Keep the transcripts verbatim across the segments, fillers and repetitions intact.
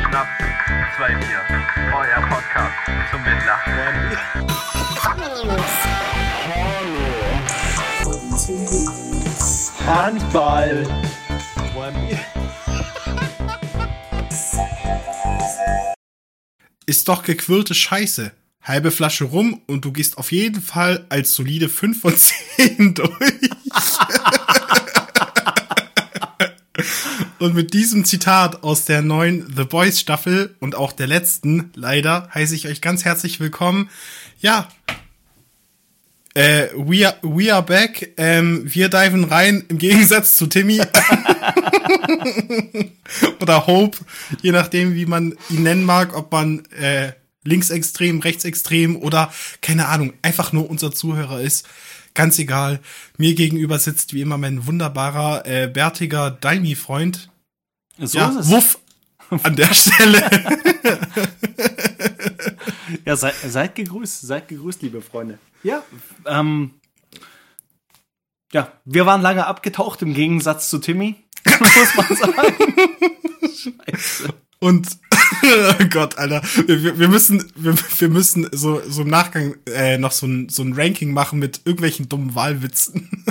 Schnaps, zwei Bier, euer Podcast zum Mitlachen. Handball. Ist doch gequirlte Scheiße. Halbe Flasche rum und du gehst auf jeden Fall als solide fünf von zehn durch. Und mit diesem Zitat aus der neuen The Boys Staffel und auch der letzten, leider, heiße ich euch ganz herzlich willkommen. Ja, äh, we are, we are back. Ähm, wir diven rein, im Gegensatz zu Timmy. Oder Hope, je nachdem, wie man ihn nennen mag, ob man äh, linksextrem, rechtsextrem oder, keine Ahnung, einfach nur unser Zuhörer ist. Ganz egal. Mir gegenüber sitzt wie immer mein wunderbarer, äh, bärtiger Daimi-Freund. So ja, ist es. Wuff an der Stelle. Ja, seid, seid gegrüßt, seid gegrüßt, liebe Freunde. Ja, ähm, ja, wir waren lange abgetaucht im Gegensatz zu Timmy, muss man sagen. Scheiße. Und, oh Gott, Alter, wir, wir müssen, wir, wir müssen so, so im Nachgang äh, noch so ein, so ein Ranking machen mit irgendwelchen dummen Wahlwitzen.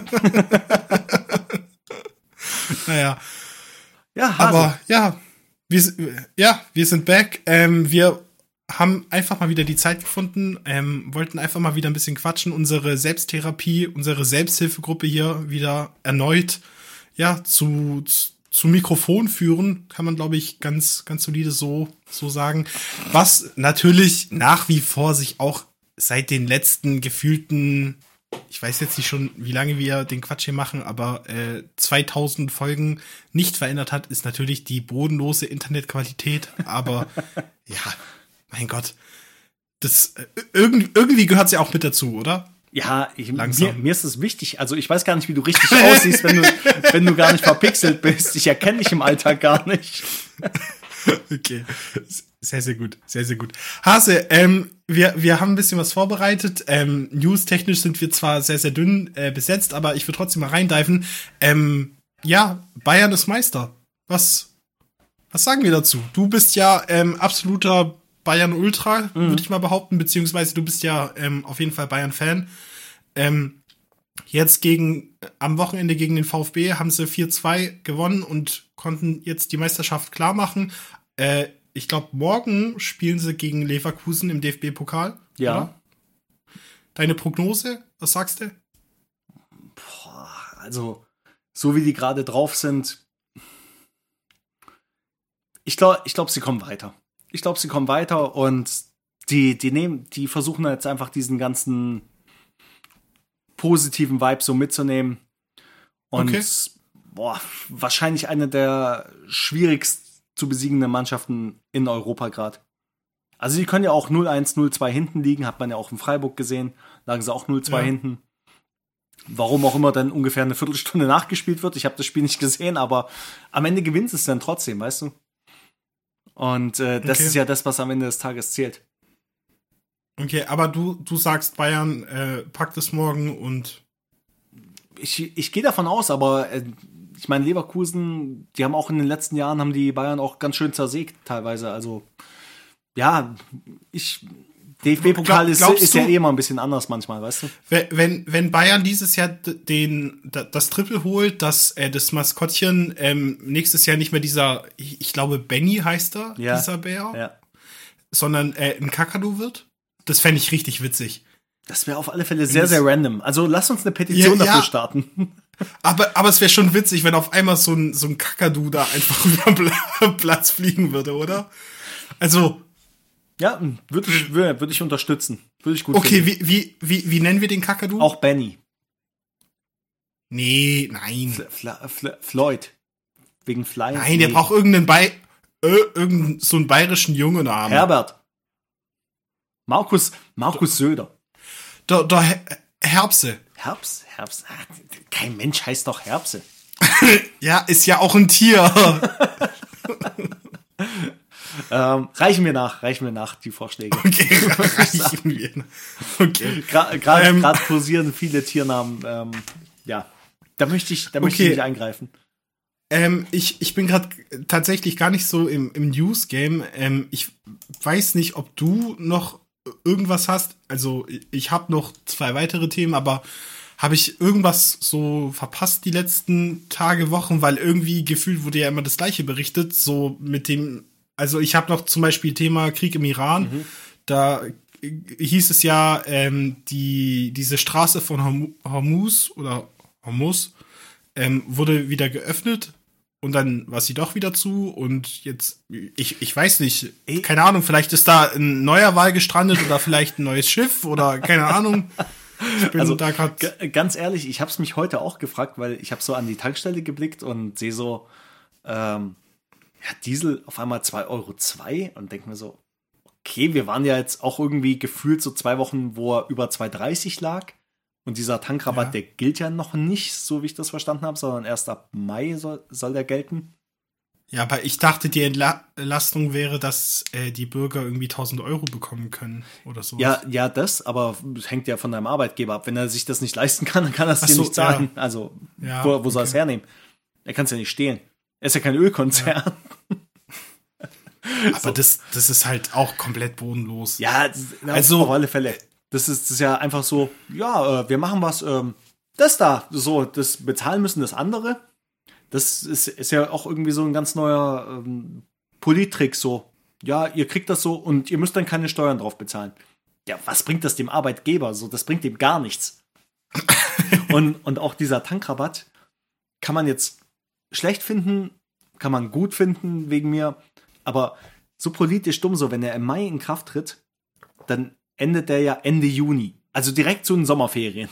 Naja. Ja, Hase. Aber ja, wir, ja, wir sind back. Ähm, wir haben einfach mal wieder die Zeit gefunden, ähm, wollten einfach mal wieder ein bisschen quatschen, unsere Selbsttherapie, unsere Selbsthilfegruppe hier wieder erneut ja zu, zu zu Mikrofon führen, kann man, glaube ich, ganz ganz solide so so sagen. Was natürlich nach wie vor sich auch seit den letzten gefühlten, ich weiß jetzt nicht schon, wie lange wir den Quatsch hier machen, aber äh, zweitausend Folgen nicht verändert hat, ist natürlich die bodenlose Internetqualität. Aber ja, mein Gott, das äh, irgendwie, irgendwie gehört sie auch mit dazu, oder? Ja, ich, mir, Langsam. mir ist es wichtig. Also ich weiß gar nicht, wie du richtig aussiehst, wenn du, wenn du gar nicht verpixelt bist. Ich erkenne dich im Alltag gar nicht. Okay, sehr, sehr gut, sehr, sehr gut. Hase, ähm, wir, wir haben ein bisschen was vorbereitet. Ähm, news-technisch sind wir zwar sehr, sehr dünn äh, besetzt, aber ich würde trotzdem mal reindiven. Ähm, ja, Bayern ist Meister. Was, was sagen wir dazu? Du bist ja ähm, absoluter Bayern-Ultra, mhm. würde ich mal behaupten, beziehungsweise du bist ja ähm, auf jeden Fall Bayern-Fan. Ähm, jetzt gegen, am Wochenende gegen den VfB haben sie vier zwei gewonnen und konnten jetzt die Meisterschaft klar machen. Äh, ich glaube, morgen spielen sie gegen Leverkusen im D F B-Pokal. Ja. Oder? Deine Prognose, was sagst du? Boah, also, so wie die gerade drauf sind, ich glaube, ich glaube, sie kommen weiter. Ich glaube, sie kommen weiter und die, die nehmen, die versuchen jetzt einfach diesen ganzen positiven Vibe so mitzunehmen. Und Okay. boah, wahrscheinlich eine der schwierigst zu besiegenden Mannschaften in Europa gerade. Also die können ja auch null eins, null zwei hinten liegen, hat man ja auch in Freiburg gesehen, lagen sie auch null zwei Ja. hinten. Warum auch immer dann ungefähr eine Viertelstunde nachgespielt wird. Ich habe das Spiel nicht gesehen, aber am Ende gewinnt es dann trotzdem, weißt du? Und äh, das Okay. ist ja das, was am Ende des Tages zählt. Okay, aber du, du sagst, Bayern äh, packt es morgen und Ich, ich gehe davon aus, aber äh, ich meine, Leverkusen, die haben auch in den letzten Jahren, haben die Bayern auch ganz schön zersägt teilweise. Also, ja, ich, D F B-Pokal Glaub- ist, glaubst ist ja du- eh mal ein bisschen anders manchmal, weißt du? wenn, wenn Bayern dieses Jahr den, das Triple holt, dass äh, das Maskottchen ähm, nächstes Jahr nicht mehr dieser, ich, ich glaube, Benny heißt er, Ja. dieser Bär, Ja. sondern äh, ein Kakadu wird, das fände ich richtig witzig. Das wäre auf alle Fälle sehr, sehr random. Also, lass uns eine Petition Ja, dafür ja. starten. Aber, aber es wäre schon witzig, wenn auf einmal so ein, so ein Kakadu da einfach über den Platz fliegen würde, oder? Also, Ja, würde ich, würde würd ich unterstützen. Würde ich gut okay, finden. wie, wie, wie, wie nennen wir den Kakadu? Auch Benny. Nee, nein. Fl Fl Fl Floyd. Wegen Fly. Nein, der Nee. braucht irgendeinen Bay äh, irgendeinen so einen bayerischen Jungennamen. Herbert. Markus, Markus Söder. Der, der Her- Herbse. Herbst? Herbst? Ah, kein Mensch heißt doch Herbse. Ja, ist ja auch ein Tier. Ähm, reichen wir nach, reichen wir nach, die Vorschläge. Okay, reichen wir. Okay. Gerade gra Ähm. kursieren viele Tiernamen. Ähm, ja, da möchte ich, da möchte Okay. ich nicht eingreifen. Ähm, ich, ich bin gerade tatsächlich gar nicht so im, im News-Game. Ähm, ich weiß nicht, ob du noch irgendwas hast. Also ich habe noch zwei weitere Themen, aber habe ich irgendwas so verpasst die letzten Tage, Wochen? Weil irgendwie gefühlt wurde ja immer das Gleiche berichtet. So mit dem, also ich habe noch zum Beispiel Thema Krieg im Iran. Mhm. Da hieß es ja, ähm, die diese Straße von Hormuz oder Hormuz ähm, wurde wieder geöffnet. Und dann war sie doch wieder zu und jetzt, ich, ich weiß nicht, keine Ahnung, vielleicht ist da ein neuer Wal gestrandet oder vielleicht ein neues Schiff oder keine Ahnung. Ich bin also, da grad g- ganz ehrlich, ich habe es mich heute auch gefragt, weil ich habe so an die Tankstelle geblickt und sehe so, ähm, ja, Diesel auf einmal zwei Euro zwei und denke mir so, okay, wir waren ja jetzt auch irgendwie gefühlt so zwei Wochen, wo er über zwei dreißig lag. Und dieser Tankrabatt, ja. der gilt ja noch nicht, so wie ich das verstanden habe, sondern erst ab Mai soll, soll der gelten. Ja, aber ich dachte, die Entlastung wäre, dass äh, die Bürger irgendwie tausend Euro bekommen können oder so. Ja, ja, das, aber das hängt ja von deinem Arbeitgeber ab. Wenn er sich das nicht leisten kann, dann kann er es dir so, nicht zahlen. Ja. Also, ja, wo, wo soll er okay. es hernehmen? Er kann es ja nicht stehlen. Er ist ja kein Ölkonzern. Ja. Aber so. das, das ist halt auch komplett bodenlos. Ja, also auf alle Fälle. Das ist, das ist ja einfach so, ja, äh, wir machen was, ähm, das da, so, das bezahlen müssen das andere. Das ist, ist ja auch irgendwie so ein ganz neuer ähm, Polittrick, so. Ja, ihr kriegt das so und ihr müsst dann keine Steuern drauf bezahlen. Ja, was bringt das dem Arbeitgeber? So, das bringt ihm gar nichts. und, und auch dieser Tankrabatt kann man jetzt schlecht finden, kann man gut finden wegen mir, aber so politisch dumm, so, wenn er im Mai in Kraft tritt, dann endet der ja Ende Juni. Also direkt zu den Sommerferien.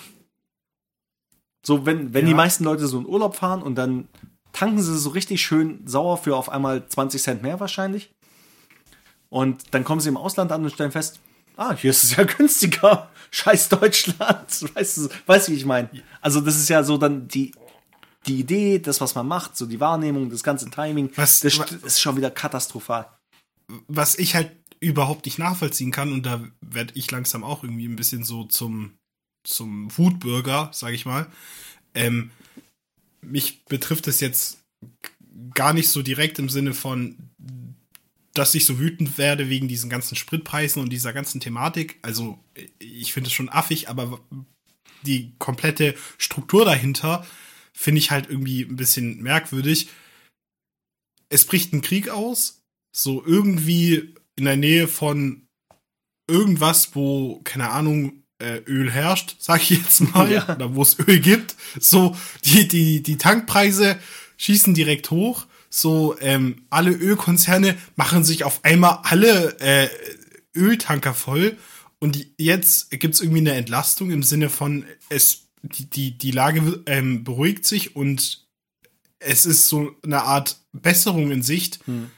So, wenn, wenn ja. die meisten Leute so in Urlaub fahren und dann tanken sie so richtig schön sauer für auf einmal zwanzig Cent mehr wahrscheinlich. Und dann kommen sie im Ausland an und stellen fest, ah, hier ist es ja günstiger. Scheiß Deutschland. Weißt du, weißt du, wie ich meine? Also das ist ja so dann die, die Idee, das, was man macht, so die Wahrnehmung, das ganze Timing, was, das was, ist schon wieder katastrophal. Was ich halt überhaupt nicht nachvollziehen kann, und da werde ich langsam auch irgendwie ein bisschen so zum, zum Wutbürger, sag ich mal. Ähm, mich betrifft es jetzt gar nicht so direkt im Sinne von, dass ich so wütend werde wegen diesen ganzen Spritpreisen und dieser ganzen Thematik. Also ich finde es schon affig, aber die komplette Struktur dahinter finde ich halt irgendwie ein bisschen merkwürdig. Es bricht ein Krieg aus, so irgendwie in der Nähe von irgendwas, wo, keine Ahnung, äh, Öl herrscht, sag ich jetzt mal, ja. oder wo es Öl gibt. So, die, die, die Tankpreise schießen direkt hoch. So, ähm, alle Ölkonzerne machen sich auf einmal alle äh, Öltanker voll. Und jetzt gibt's irgendwie eine Entlastung im Sinne von, es die, die, die Lage ähm, beruhigt sich und es ist so eine Art Besserung in Sicht. Hm.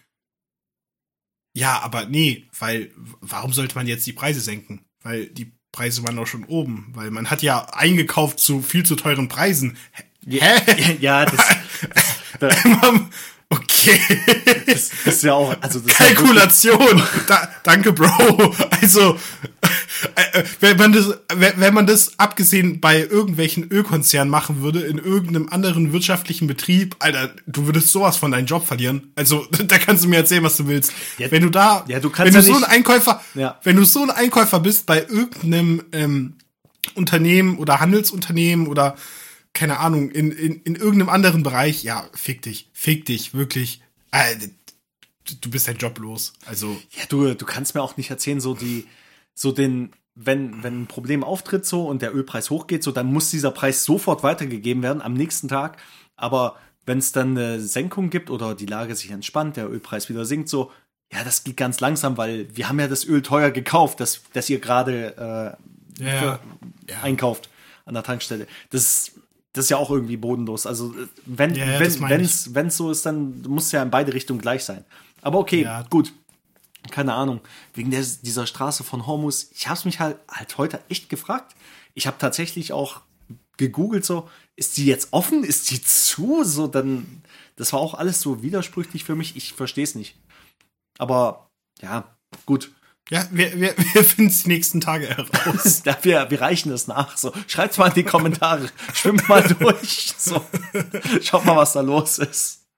Ja, aber nee, weil warum sollte man jetzt die Preise senken? Weil die Preise waren doch schon oben, weil man hat ja eingekauft zu viel zu teuren Preisen. Hä? Ja, das, das okay. Das, das ist ja auch, also das Kalkulation. Da, danke, Bro. Also äh, wenn man das, wenn man das abgesehen bei irgendwelchen Ölkonzernen machen würde, in irgendeinem anderen wirtschaftlichen Betrieb, Alter, du würdest sowas von deinem Job verlieren. Also da kannst du mir erzählen, was du willst. Ja, wenn du da, ja, du kannst wenn ja du so nicht, ein Einkäufer, ja. wenn du so ein Einkäufer bist bei irgendeinem ähm, Unternehmen oder Handelsunternehmen oder keine Ahnung, in, in, in irgendeinem anderen Bereich, ja, fick dich, fick dich, wirklich. Äh, du bist dein Job los. Also. Ja, du, du kannst mir auch nicht erzählen, so die, so den, wenn, wenn ein Problem auftritt so und der Ölpreis hochgeht, so, dann muss dieser Preis sofort weitergegeben werden am nächsten Tag. Aber wenn es dann eine Senkung gibt oder die Lage sich entspannt, der Ölpreis wieder sinkt, so, ja, das geht ganz langsam, weil wir haben ja das Öl teuer gekauft, das, das ihr gerade äh, ja, ja. einkauft an der Tankstelle. Das Das ist ja auch irgendwie bodenlos. Also wenn ja, ja, wenn wenn's wenn's so ist, dann muss es ja in beide Richtungen gleich sein. Aber okay, ja. gut. Keine Ahnung. Wegen der, dieser Straße von Hormuz, ich habe es mich halt, halt heute echt gefragt. Ich habe tatsächlich auch gegoogelt, so, ist die jetzt offen? Ist die zu? So, dann, das war auch alles so widersprüchlich für mich. Ich verstehe es nicht. Aber ja, gut. Ja, wir, wir, wir finden es die nächsten Tage heraus. ja, wir, wir reichen das nach. So, schreibt's mal in die Kommentare. Schwimmt mal durch. So. Schaut mal, was da los ist.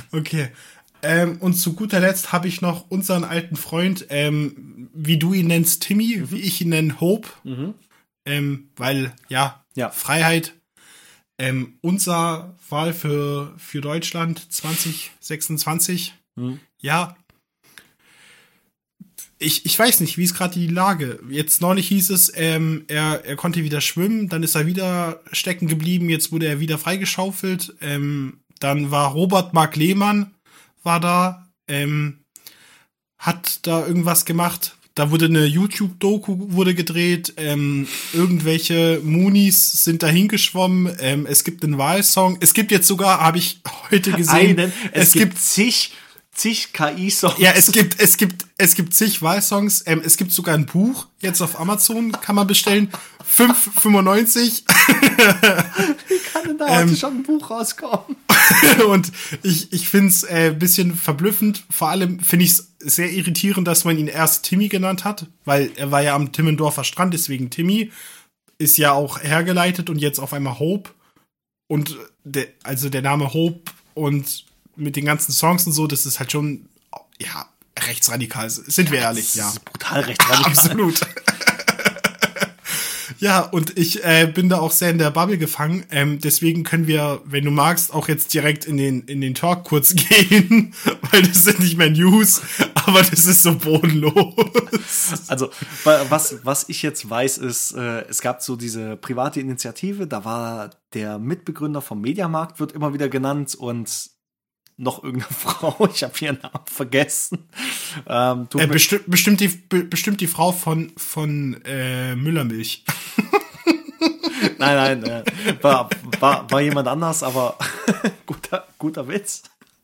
Okay. Ähm, und zu guter Letzt habe ich noch unseren alten Freund, ähm, wie du ihn nennst, Timmy, mhm. wie ich ihn nenne, Hope. Mhm. Ähm, weil, ja, ja. Freiheit. Ähm, unser Wahl für, für Deutschland zwanzig sechsundzwanzig. Mhm. Ja. Ich, ich weiß nicht, wie ist gerade die Lage? Jetzt neulich hieß es, ähm, er, er konnte wieder schwimmen, dann ist er wieder stecken geblieben, jetzt wurde er wieder freigeschaufelt. Ähm, dann war Robert Mark Lehmann, war da, ähm, hat da irgendwas gemacht. Da wurde eine YouTube-Doku wurde gedreht, ähm, irgendwelche Moonies sind da hingeschwommen, ähm, es gibt einen Wahlsong, es gibt jetzt sogar, habe ich heute gesehen, Einen, es, es gibt, gibt zig, zig K I-Songs. Ja, es gibt, es gibt, es gibt zig Wahlsongs, ähm, es gibt sogar ein Buch, jetzt auf Amazon kann man bestellen, fünf fünfundneunzig. Wie kann denn da heute ähm, schon ein Buch rauskommen? Und ich, ich finde es ein äh, bisschen verblüffend. Vor allem finde ich es sehr irritierend, dass man ihn erst Timmy genannt hat, weil er war ja am Timmendorfer Strand, deswegen Timmy. Ist ja auch hergeleitet und jetzt auf einmal Hope. Und der, also der Name Hope und mit den ganzen Songs und so, das ist halt schon, ja, rechtsradikal. Sind wir ja, ehrlich, ja. Brutal rechtsradikal. Absolut. Ja, und ich äh, bin da auch sehr in der Bubble gefangen. Ähm, deswegen können wir, wenn du magst, auch jetzt direkt in den in den Talk kurz gehen, weil das sind nicht mehr News, aber das ist so bodenlos. Also was was ich jetzt weiß ist, äh, es gab so diese private Initiative, da war der Mitbegründer vom Mediamarkt, wird immer wieder genannt, und noch irgendeine Frau, ich habe ihren Namen vergessen. Ähm, äh, besti- bestimmt, die, be- bestimmt die Frau von, von äh, Müllermilch. Nein, nein, äh, war, war, war jemand anders, aber guter, guter Witz.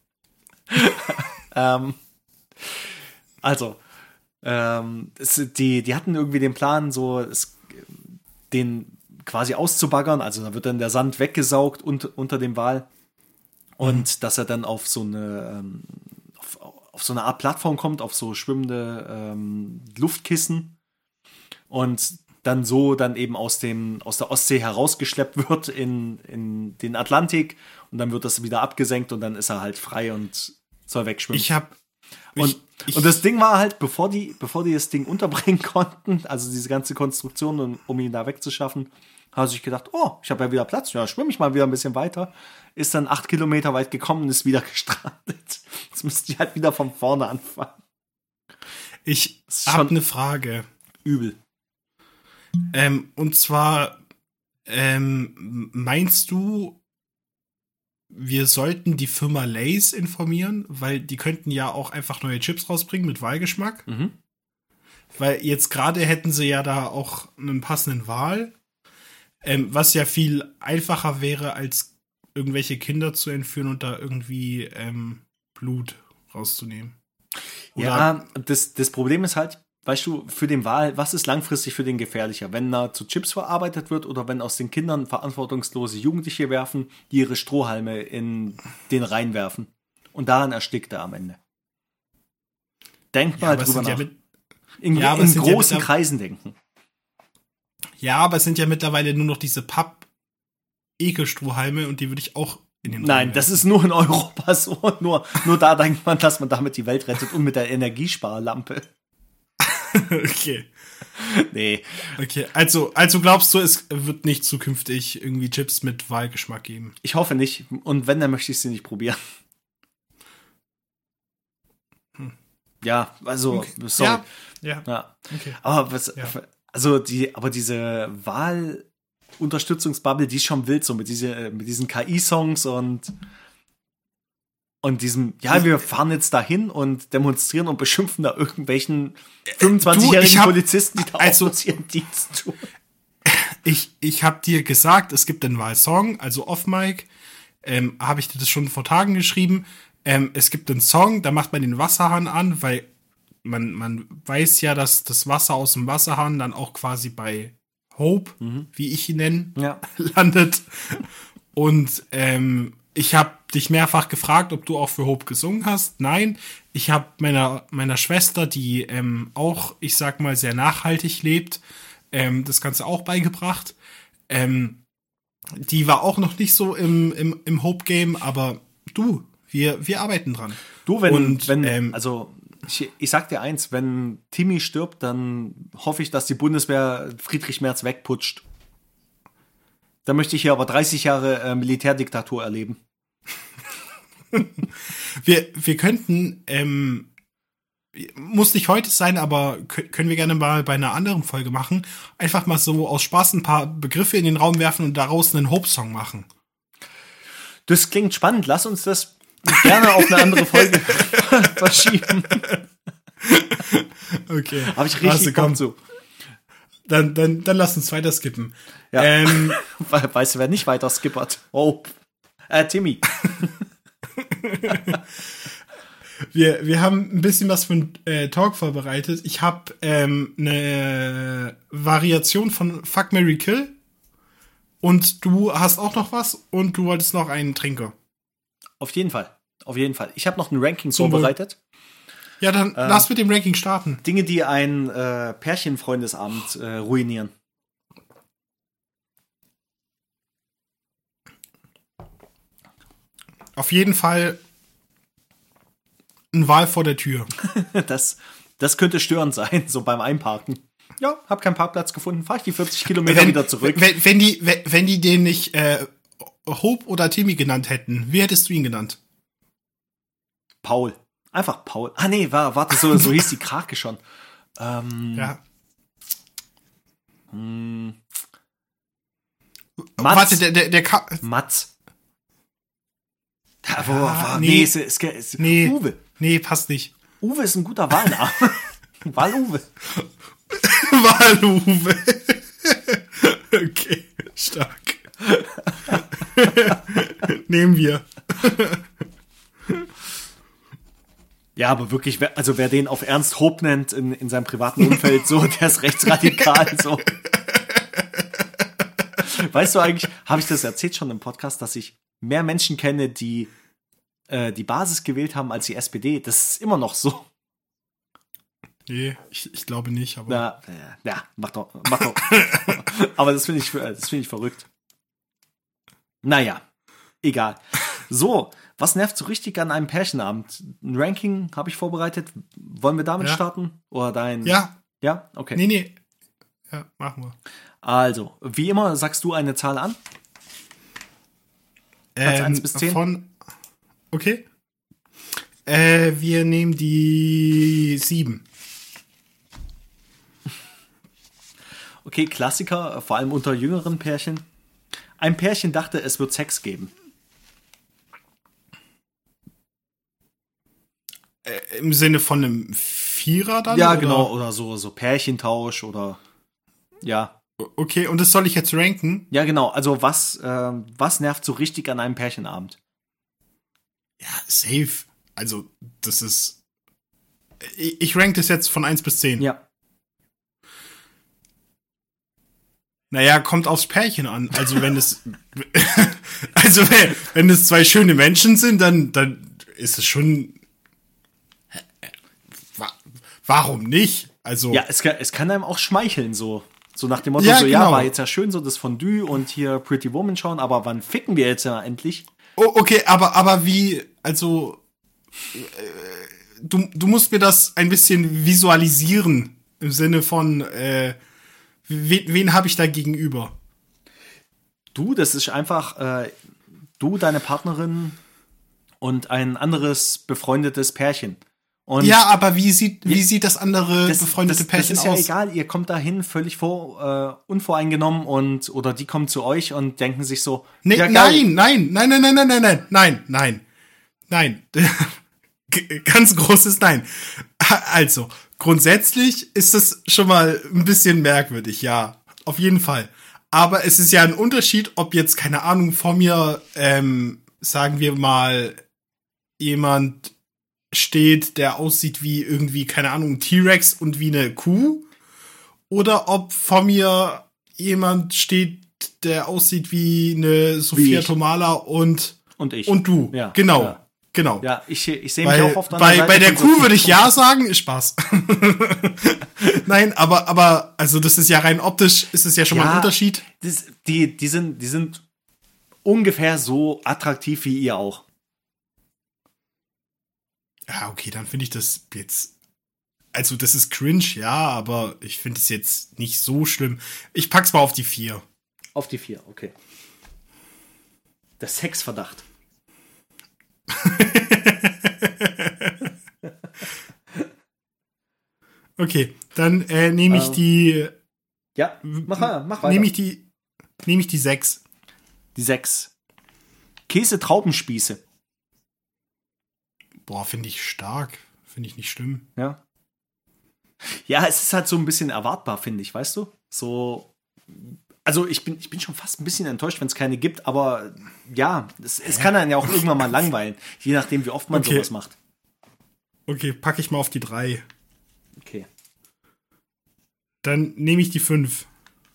ähm, also, ähm, es, die, die hatten irgendwie den Plan, so es, den quasi auszubaggern, also da wird dann der Sand weggesaugt und, unter dem Wal. Und mhm. dass er dann auf so eine ähm, auf, auf so eine Art Plattform kommt, auf so schwimmende ähm, Luftkissen, und dann so dann eben aus dem aus der Ostsee herausgeschleppt wird in, in den Atlantik, und dann wird das wieder abgesenkt und dann ist er halt frei und soll wegschwimmen. Ich hab und, ich, ich, und das Ding war halt, bevor die bevor die das Ding unterbringen konnten, also diese ganze Konstruktion, um, um ihn da wegzuschaffen, habe ich gedacht, oh, ich habe ja wieder Platz, ja, schwimme ich mal wieder ein bisschen weiter. Ist dann acht Kilometer weit gekommen und ist wieder gestrandet. Jetzt müsste ich halt wieder von vorne anfangen. Ich habe eine Frage. Übel. Ähm, und zwar, ähm, meinst du, wir sollten die Firma Lay's informieren? Weil die könnten ja auch einfach neue Chips rausbringen mit Wahlgeschmack. Mhm. Weil jetzt gerade hätten sie ja da auch einen passenden Wal. Ähm, was ja viel einfacher wäre, als irgendwelche Kinder zu entführen und da irgendwie ähm, Blut rauszunehmen. Oder ja, das, das Problem ist halt, weißt du, für den Wal, was ist langfristig für den gefährlicher? Wenn er zu Chips verarbeitet wird oder wenn aus den Kindern verantwortungslose Jugendliche werfen, die ihre Strohhalme in den Rhein werfen. Und daran erstickt er am Ende. Denkt mal ja, drüber nach. Ja mit, in ja, in großen ja Kreisen denken. Ja, aber es sind ja mittlerweile nur noch diese Papp-Ekelstrohhalme und die würde ich auch in den Nein, das ist nur in Europa so. Nur, nur da denkt man, dass man damit die Welt rettet, und mit der Energiesparlampe. Okay. Nee. Okay, also, also glaubst du, es wird nicht zukünftig irgendwie Chips mit Wahlgeschmack geben? Ich hoffe nicht. Und wenn, dann möchte ich sie nicht probieren. Hm. Ja, also, okay. sorry. Ja, ja. ja. Okay. Aber was, ja. Also die, aber diese Wahlunterstützungsbubble, die ist schon wild, so mit, diese, mit diesen K I-Songs und, und diesem, ja, wir fahren jetzt dahin und demonstrieren und beschimpfen da irgendwelchen fünfundzwanzigjährigen Polizisten, die da also, auch ihren Dienst tun. Ich, ich hab dir gesagt, es gibt einen Wahlsong, also off-Mic, ähm, habe ich dir das schon vor Tagen geschrieben. Ähm, es gibt einen Song, da macht man den Wasserhahn an, weil Man, man weiß ja, dass das Wasser aus dem Wasserhahn dann auch quasi bei Hope, mhm. wie ich ihn nenne, ja. landet. Und ähm, ich habe dich mehrfach gefragt, ob du auch für Hope gesungen hast. Nein, ich habe meiner, meiner Schwester, die ähm, auch, ich sag mal, sehr nachhaltig lebt, ähm, das Ganze auch beigebracht. Ähm, die war auch noch nicht so im, im, im Hope-Game, aber du, Wir, wir arbeiten dran. Du, wenn, Und, wenn ähm, also ich, ich sag dir eins, wenn Timmy stirbt, dann hoffe ich, dass die Bundeswehr Friedrich Merz wegputscht. Dann möchte ich hier aber dreißig Jahre äh, Militärdiktatur erleben. Wir, wir könnten, ähm, muss nicht heute sein, aber k- können wir gerne mal bei einer anderen Folge machen, einfach mal so aus Spaß ein paar Begriffe in den Raum werfen und daraus einen Hope-Song machen. Das klingt spannend. Lass uns das gerne auf eine andere Folge verschieben. Okay. Habe ich richtig Also, komm. Bock zu. Dann, dann, dann lass uns weiter skippen. Ja. Ähm, We- Weißt du, wer nicht weiter skippert? Oh. Äh, Timmy. wir, wir haben ein bisschen was von äh, Talk vorbereitet. Ich habe ähm, eine Variation von Fuck, Marry, Kill. Und du hast auch noch was und du wolltest noch einen Trinker. Auf jeden Fall. Auf jeden Fall. Ich habe noch ein Ranking Zum vorbereitet. Ja, dann Ähm. lass mit dem Ranking starten. Dinge, die ein äh, Pärchenfreundesabend äh, ruinieren. Auf jeden Fall ein Wal vor der Tür. Das, das könnte störend sein, so beim Einparken. Ja, hab keinen Parkplatz gefunden, fahre ich die vierzig Kilometer Wenn, wieder zurück. wenn, wenn, die, wenn, wenn die den nicht äh, Hope oder Timmy genannt hätten, wie hättest du ihn genannt? Paul. Einfach Paul. Ah nee, war, warte, so, so hieß die Krake schon. Ähm, Ja. mh, Oh, Mats. warte, der, der, der Ka Mats. Da, wo, Ja, war, nee. nee, ist, ist, ist, Nee. Uwe. Nee, passt nicht. Uwe ist ein guter Wahlname. Wal-Uwe. Waluwe. Okay, stark. Nehmen wir. Ja, aber wirklich, wer, also wer den auf Ernst Hope nennt in, in seinem privaten Umfeld, so, der ist rechtsradikal, so. Weißt du eigentlich, habe ich das erzählt schon im Podcast, dass ich mehr Menschen kenne, die äh, die Basis gewählt haben als die S P D? Das ist immer noch so. Nee, ich, ich glaube nicht, aber. Na, äh, ja, mach doch, mach doch. Aber das finde ich, das finde ich verrückt. Naja, egal. So, was nervt so richtig an einem Pärchenabend? Ein Ranking habe ich vorbereitet. Wollen wir damit Ja. starten? Oder dein? Ja, Ja? Okay. nee, nee. Ja, machen wir. Also, wie immer sagst du eine Zahl an. Platz eins bis zehn? Von, okay. Äh, wir nehmen die sieben. Okay, Klassiker, vor allem unter jüngeren Pärchen. Ein Pärchen dachte, es wird Sex geben. Äh, Im Sinne von einem Vierer dann? Ja, oder? genau. Oder so, so Pärchentausch oder ja. Okay, und das soll ich jetzt ranken? Ja, genau. Also was, ähm, was nervt so richtig an einem Pärchenabend? Ja, safe. Also, das ist. Ich, ich rank das jetzt von eins bis zehn. Ja. Naja, kommt aufs Pärchen an. Also, wenn es. also, wenn, wenn es zwei schöne Menschen sind, dann, dann ist es schon. Wa- Warum nicht? Also. Ja, es kann, es kann einem auch schmeicheln, so. So nach dem Motto, Ja, so, ja, genau. war jetzt ja schön, so das Fondue und hier Pretty Woman schauen, aber wann ficken wir jetzt ja endlich? Oh, okay, aber, aber wie, also, äh, du, du musst mir das ein bisschen visualisieren, im Sinne von, äh, wen, wen habe ich da gegenüber? Du, das ist einfach, äh, du, deine Partnerin und ein anderes befreundetes Pärchen. Und Ja, aber wie sieht, wie sieht das andere das, befreundete das, Pärchen das ist ja aus? egal, ihr kommt dahin völlig vor, äh, unvoreingenommen und, oder die kommen zu euch und denken sich so, Nee, ja, geil. nein, nein, nein, nein, nein, nein, nein, nein, nein, nein. G- Ganz großes Nein. Also, grundsätzlich ist das schon mal ein bisschen merkwürdig, ja, auf jeden Fall. Aber es ist ja ein Unterschied, ob jetzt, keine Ahnung, vor mir, ähm, sagen wir mal, jemand steht, der aussieht wie irgendwie, keine Ahnung, ein T-Rex und wie eine Kuh. Oder ob vor mir jemand steht, der aussieht wie eine Sophia ich. Tomala und, Und ich. und du. Ja, Genau. ja. Genau. Ja, ich, ich sehe mich Bei, auch oft an bei, der Seite bei der von Kuh Sophie würde ich Tomala. ja sagen, ist Spaß. Nein, aber, aber, also das ist ja rein optisch, ist es ja schon mal Ja, ein Unterschied. Das, die, die, sind, die sind ungefähr so attraktiv wie ihr auch. Ja, okay, dann finde ich das jetzt. Also, das ist cringe, ja, aber ich finde es jetzt nicht so schlimm. Ich pack's mal auf die vier. Auf die vier, okay. Der Sexverdacht. Okay, dann äh, nehme ich Ähm, die. Ja, mach, mach weiter. Nehme ich die. Nehme ich die sechs. Die sechs. Käse-Traubenspieße. Boah, finde ich stark. Finde ich nicht schlimm. Ja. Ja, es ist halt so ein bisschen erwartbar, finde ich, weißt du? So. Also ich bin, ich bin schon fast ein bisschen enttäuscht, wenn es keine gibt, aber ja, es, es kann einen ja auch irgendwann mal langweilen, je nachdem, wie oft man Okay. sowas macht. Okay, packe ich mal auf die drei. Okay. Dann nehme ich die fünf.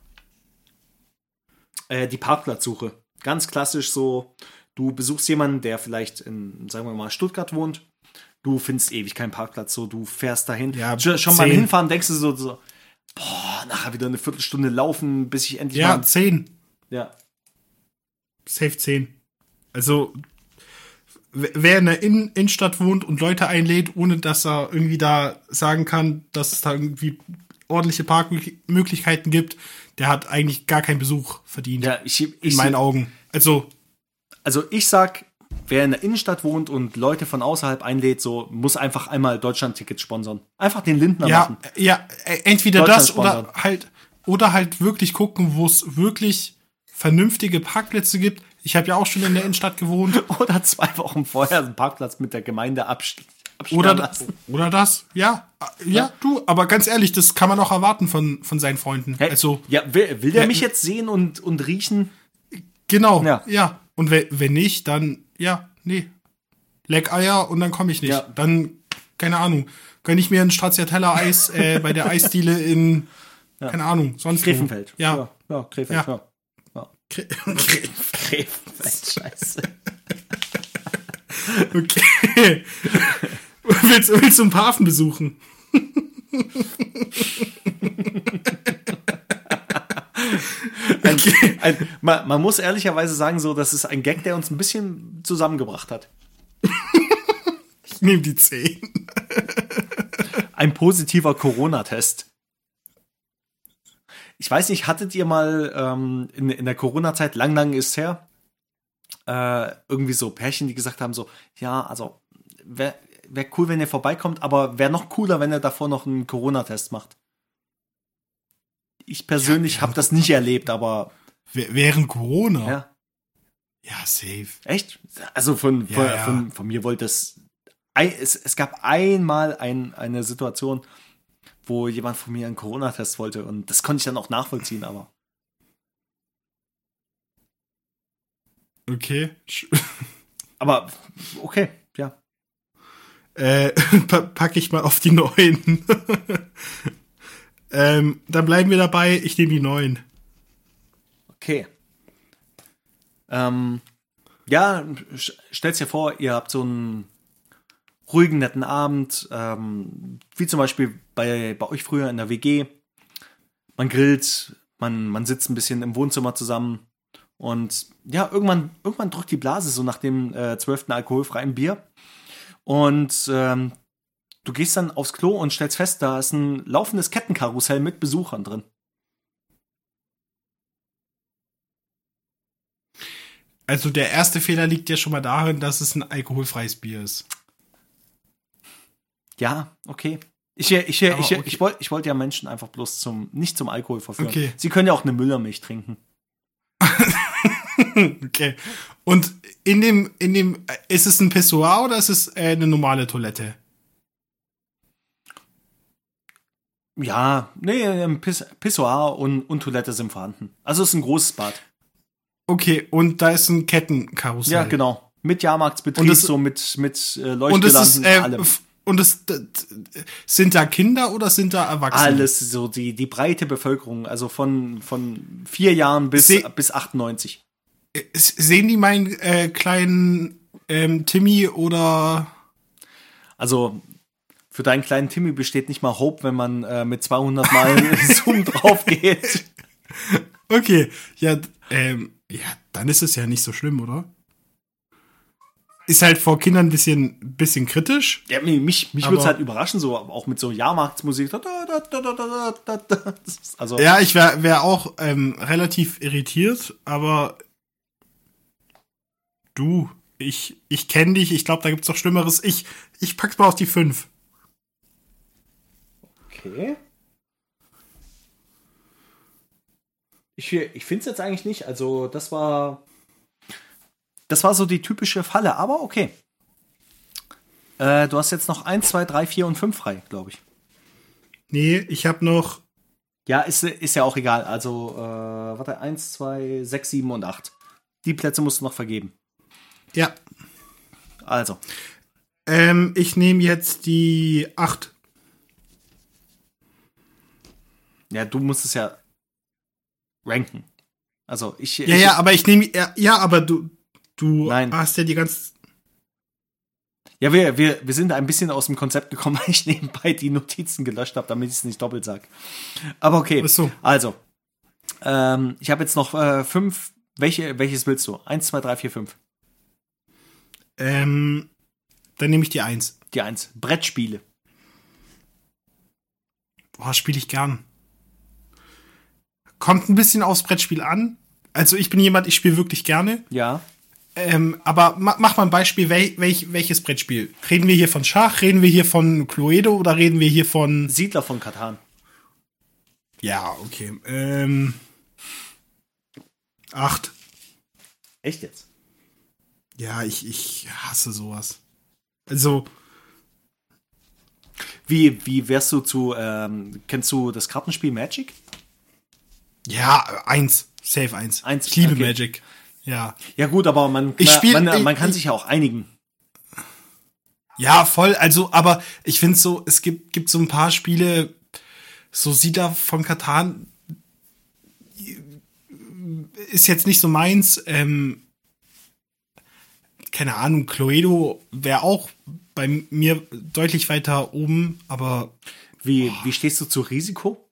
Äh, die Parkplatzsuche. Ganz klassisch so, du besuchst jemanden, der vielleicht in, sagen wir mal, Stuttgart wohnt. Du findest ewig keinen Parkplatz, so du fährst dahin. Ja, schon schon beim zehn. Hinfahren denkst du so, so, boah, nachher wieder eine Viertelstunde laufen, bis ich endlich Ja, mal. zehn. Ja. Safe zehn. Also, w- wer in der In Innenstadt wohnt und Leute einlädt, ohne dass er irgendwie da sagen kann, dass es da irgendwie ordentliche Parkmöglichkeiten gibt, der hat eigentlich gar keinen Besuch verdient. Ja, ich, in ich, meinen Augen. Also, Also ich sag, wer in der Innenstadt wohnt und Leute von außerhalb einlädt, so muss einfach einmal Deutschland-Tickets sponsern. Einfach den Lindner ja, machen. ja, äh, entweder Deutschland das oder sponsern. halt, oder halt wirklich gucken, wo es wirklich vernünftige Parkplätze gibt. Ich habe ja auch schon in der Innenstadt gewohnt. Oder zwei Wochen vorher einen Parkplatz mit der Gemeinde absch absperren Oder, lassen. oder das, ja, ja. Ja, du, aber ganz ehrlich, das kann man auch erwarten von, von seinen Freunden. Hey, Also, ja, will, will der Ja, mich jetzt sehen und, und riechen? genau, Ja. ja. Und wenn, wenn nicht, dann, ja, nee. Leck Eier und dann komme ich nicht. Ja. Dann, keine Ahnung, gönn ich mir ein Stracciatella-Eis äh, bei der Eisdiele in, keine Ahnung, sonst wo. Grevenfeld. Ja. ja, ja Krefeld, Ja. ja. ja. Kre- Krefeld, scheiße. Okay. willst, willst du ein paar Affen besuchen? Ein, ein, man, man muss ehrlicherweise sagen, so, das ist ein Gag, der uns ein bisschen zusammengebracht hat. Ich nehme die zehn. Ein positiver Corona-Test. Ich weiß nicht, hattet ihr mal ähm, in, in der Corona-Zeit, lang, lang ist her, äh, irgendwie so Pärchen, die gesagt haben so, ja, also wäre wär cool, wenn ihr vorbeikommt, aber wäre noch cooler, wenn ihr davor noch einen Corona-Test macht. Ich persönlich Ja, habe das nicht erlebt, aber W- Während Corona? ja, Ja, safe. echt? Also von, Ja, von, ja. von, von mir wollte es, ein, es, es gab einmal ein, eine Situation, wo jemand von mir einen Corona-Test wollte und das konnte ich dann auch nachvollziehen, aber Okay. Sch- aber okay, ja. Äh, pa- pack ich mal auf die neun. ähm, dann bleiben wir dabei, ich nehme die neun. Okay. Ähm, ja, sch- stellt dir vor, ihr habt so einen ruhigen, netten Abend, ähm, wie zum Beispiel bei, bei euch früher in der W G. Man grillt, man, man sitzt ein bisschen im Wohnzimmer zusammen und ja, irgendwann, irgendwann drückt die Blase so nach dem äh, zwölften alkoholfreien Bier und ähm, du gehst dann aufs Klo und stellst fest, da ist ein laufendes Kettenkarussell mit Besuchern drin. Also der erste Fehler liegt ja schon mal darin, dass es ein alkoholfreies Bier ist. Ja, okay. Ich, ich, ich, Aber ich, okay. ich wollte ich wollt ja Menschen einfach bloß zum, nicht zum Alkohol verführen. Okay. Sie können ja auch eine Müllermilch trinken. Okay. Und in dem, in dem, ist es ein Pissoir oder ist es äh, eine normale Toilette? Ja, nee, ähm, Piss, Pissoir und, und Toilette sind vorhanden. Also es ist ein großes Bad. Okay, und da ist ein Kettenkarussell. Ja, genau. Mit Jahrmarktsbetrieb, Und das- so mit, mit äh, Und es ist, Leuchtgelanden, äh, allem. f- und es, d- d- sind da Kinder oder sind da Erwachsene? Alles, so die, die breite Bevölkerung, also von, von vier Jahren bis, Se- bis achtundneunzig. S- Sehen die meinen äh, kleinen ähm, Timmy oder Also für deinen kleinen Timmy besteht nicht mal Hope, wenn man äh, mit zweihundert Mal Zoom drauf geht. okay, ja, d- ähm, ja, dann ist es ja nicht so schlimm, oder? ist halt vor Kindern ein bisschen, bisschen kritisch. Ja, mich mich Aber- würde es halt überraschen, so auch mit so Jahrmarktsmusik. Da, da, da, da, da, da, da, da. Das ist Also, Ja, ich wäre wär auch ähm, relativ irritiert, aber du, ich, ich kenne dich, ich glaube, da gibt's doch Schlimmeres. Ich, ich pack's mal auf die fünf. okay. Ich, ich finde es jetzt eigentlich nicht. Also, das war. Das war so die typische Falle, aber okay. Äh, du hast jetzt noch eins, zwei, drei, vier und fünf frei, glaube ich. Nee, ich habe noch, Ja, ist, ist ja auch egal. Also, äh, warte, eins, zwei, sechs, sieben und acht. Die Plätze musst du noch vergeben. ja, Also, ähm, ich nehme jetzt die acht. ja, du musst es ja ranken. Also, ich. Ja, ich, ja, aber ich nehme, ja, ja, aber du, du Nein. hast ja die ganze, Ja, wir, wir, wir sind ein bisschen aus dem Konzept gekommen, weil ich nebenbei die Notizen gelöscht habe, damit ich es nicht doppelt sage. Aber okay. Ach so. Also, ähm, ich habe jetzt noch äh, fünf. Welche, welches willst du? Eins, zwei, drei, vier, fünf. ähm, dann nehme ich die eins. Die eins. Brettspiele. Boah, spiele ich gern. Kommt ein bisschen aufs Brettspiel an. Also ich bin jemand, ich spiele wirklich gerne. Ja. Ähm, aber ma, mach mal ein Beispiel, wel, welch, welches Brettspiel? Reden wir hier von Schach, reden wir hier von Cluedo oder reden wir hier von... Siedler von Katan. Ja, okay. Ähm, acht. Echt jetzt? Ja, ich, ich hasse sowas. Also, Wie, wie wärst du zu, ähm, kennst du das Kartenspiel Magic? ja, eins. Safe eins. Eins, Ich liebe okay. Magic. Ja. Ja gut, aber man, Ich spiel- man, man, man ich- kann ich- sich ja auch einigen. Ja, voll. Also, aber ich finde so, es gibt, gibt so ein paar Spiele, so Siedler von Katan ist jetzt nicht so meins. Ähm, keine Ahnung, Cluedo wäre auch bei mir deutlich weiter oben, aber Wie, wie stehst du zu Risiko?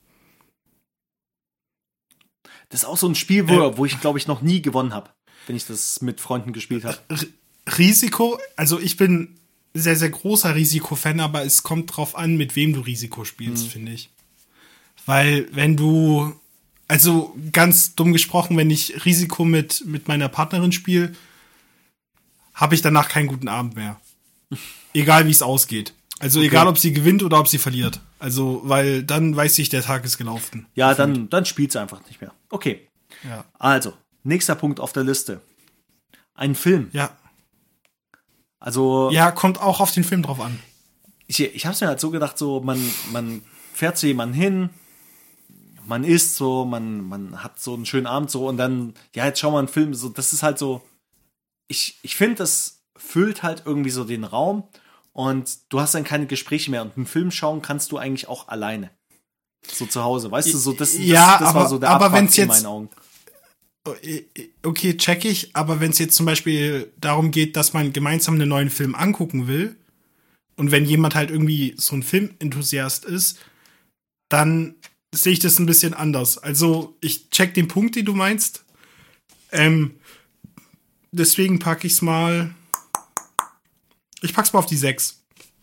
Das ist auch so ein Spiel, wo, Äh. wo ich, glaube ich, noch nie gewonnen habe, wenn ich das mit Freunden gespielt habe. R- Risiko, also ich bin sehr, sehr großer Risiko-Fan, aber es kommt drauf an, mit wem du Risiko spielst, finde ich. Weil wenn du, also ganz dumm gesprochen, wenn ich Risiko mit, mit meiner Partnerin spiele, habe ich danach keinen guten Abend mehr. Egal wie es ausgeht. Also Okay. egal, ob sie gewinnt oder ob sie verliert. Also, weil dann weiß ich, der Tag ist gelaufen. Ja, dann, dann spielt's einfach nicht mehr. Okay, Ja. also, nächster Punkt auf der Liste. Ein Film. Ja. Also, Ja, kommt auch auf den Film drauf an. ich, ich habe es mir halt so gedacht, so man, man fährt zu jemandem hin, man isst so, man, man hat so einen schönen Abend so und dann, ja, jetzt schauen wir einen Film. So, das ist halt so, ich, ich finde, das füllt halt irgendwie so den Raum und du hast dann keine Gespräche mehr und einen Film schauen kannst du eigentlich auch alleine. So zu Hause, weißt du, so das, das, Ja, das war aber- so der aber Abfuck wenn's in jetzt- meinen Augen. Okay, check ich, aber wenn es jetzt zum Beispiel darum geht, dass man gemeinsam einen neuen Film angucken will und wenn jemand halt irgendwie so ein Filmenthusiast ist, dann sehe ich das ein bisschen anders. Also ich check den Punkt, den du meinst. Ähm, deswegen packe ich's mal. Ich pack's mal auf die sechs.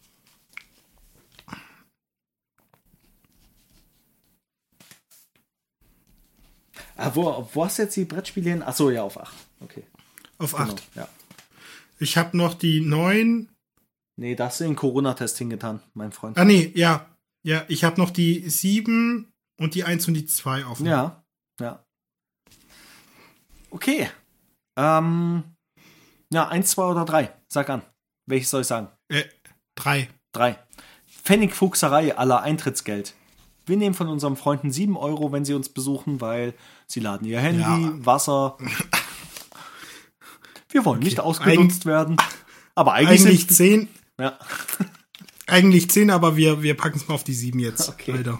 Ah, wo, wo hast du jetzt die Brettspiele hin? Achso, ja, auf acht. Okay. Auf Genau, acht. ja. Ich habe noch die neun. Nee, da hast du den Corona-Test hingetan, mein Freund. Ah nee, ja. Ja, ich habe noch die sieben und die eins und die zwei offen. Ja, ja. Okay. Ähm, ja, eins, zwei oder drei. Sag an. Welches soll ich sagen? Äh, drei. Drei. Pfennigfuchserei aller Eintrittsgeld. Wir nehmen von unseren Freunden sieben Euro, wenn sie uns besuchen, weil sie laden ihr Handy, Ja. Wasser. Wir wollen nicht ausgenutzt werden. Aber eigentlich, Eigentlich sind, zehn. ja. Eigentlich zehn, aber wir, wir packen es mal auf die sieben jetzt. Okay. Leider.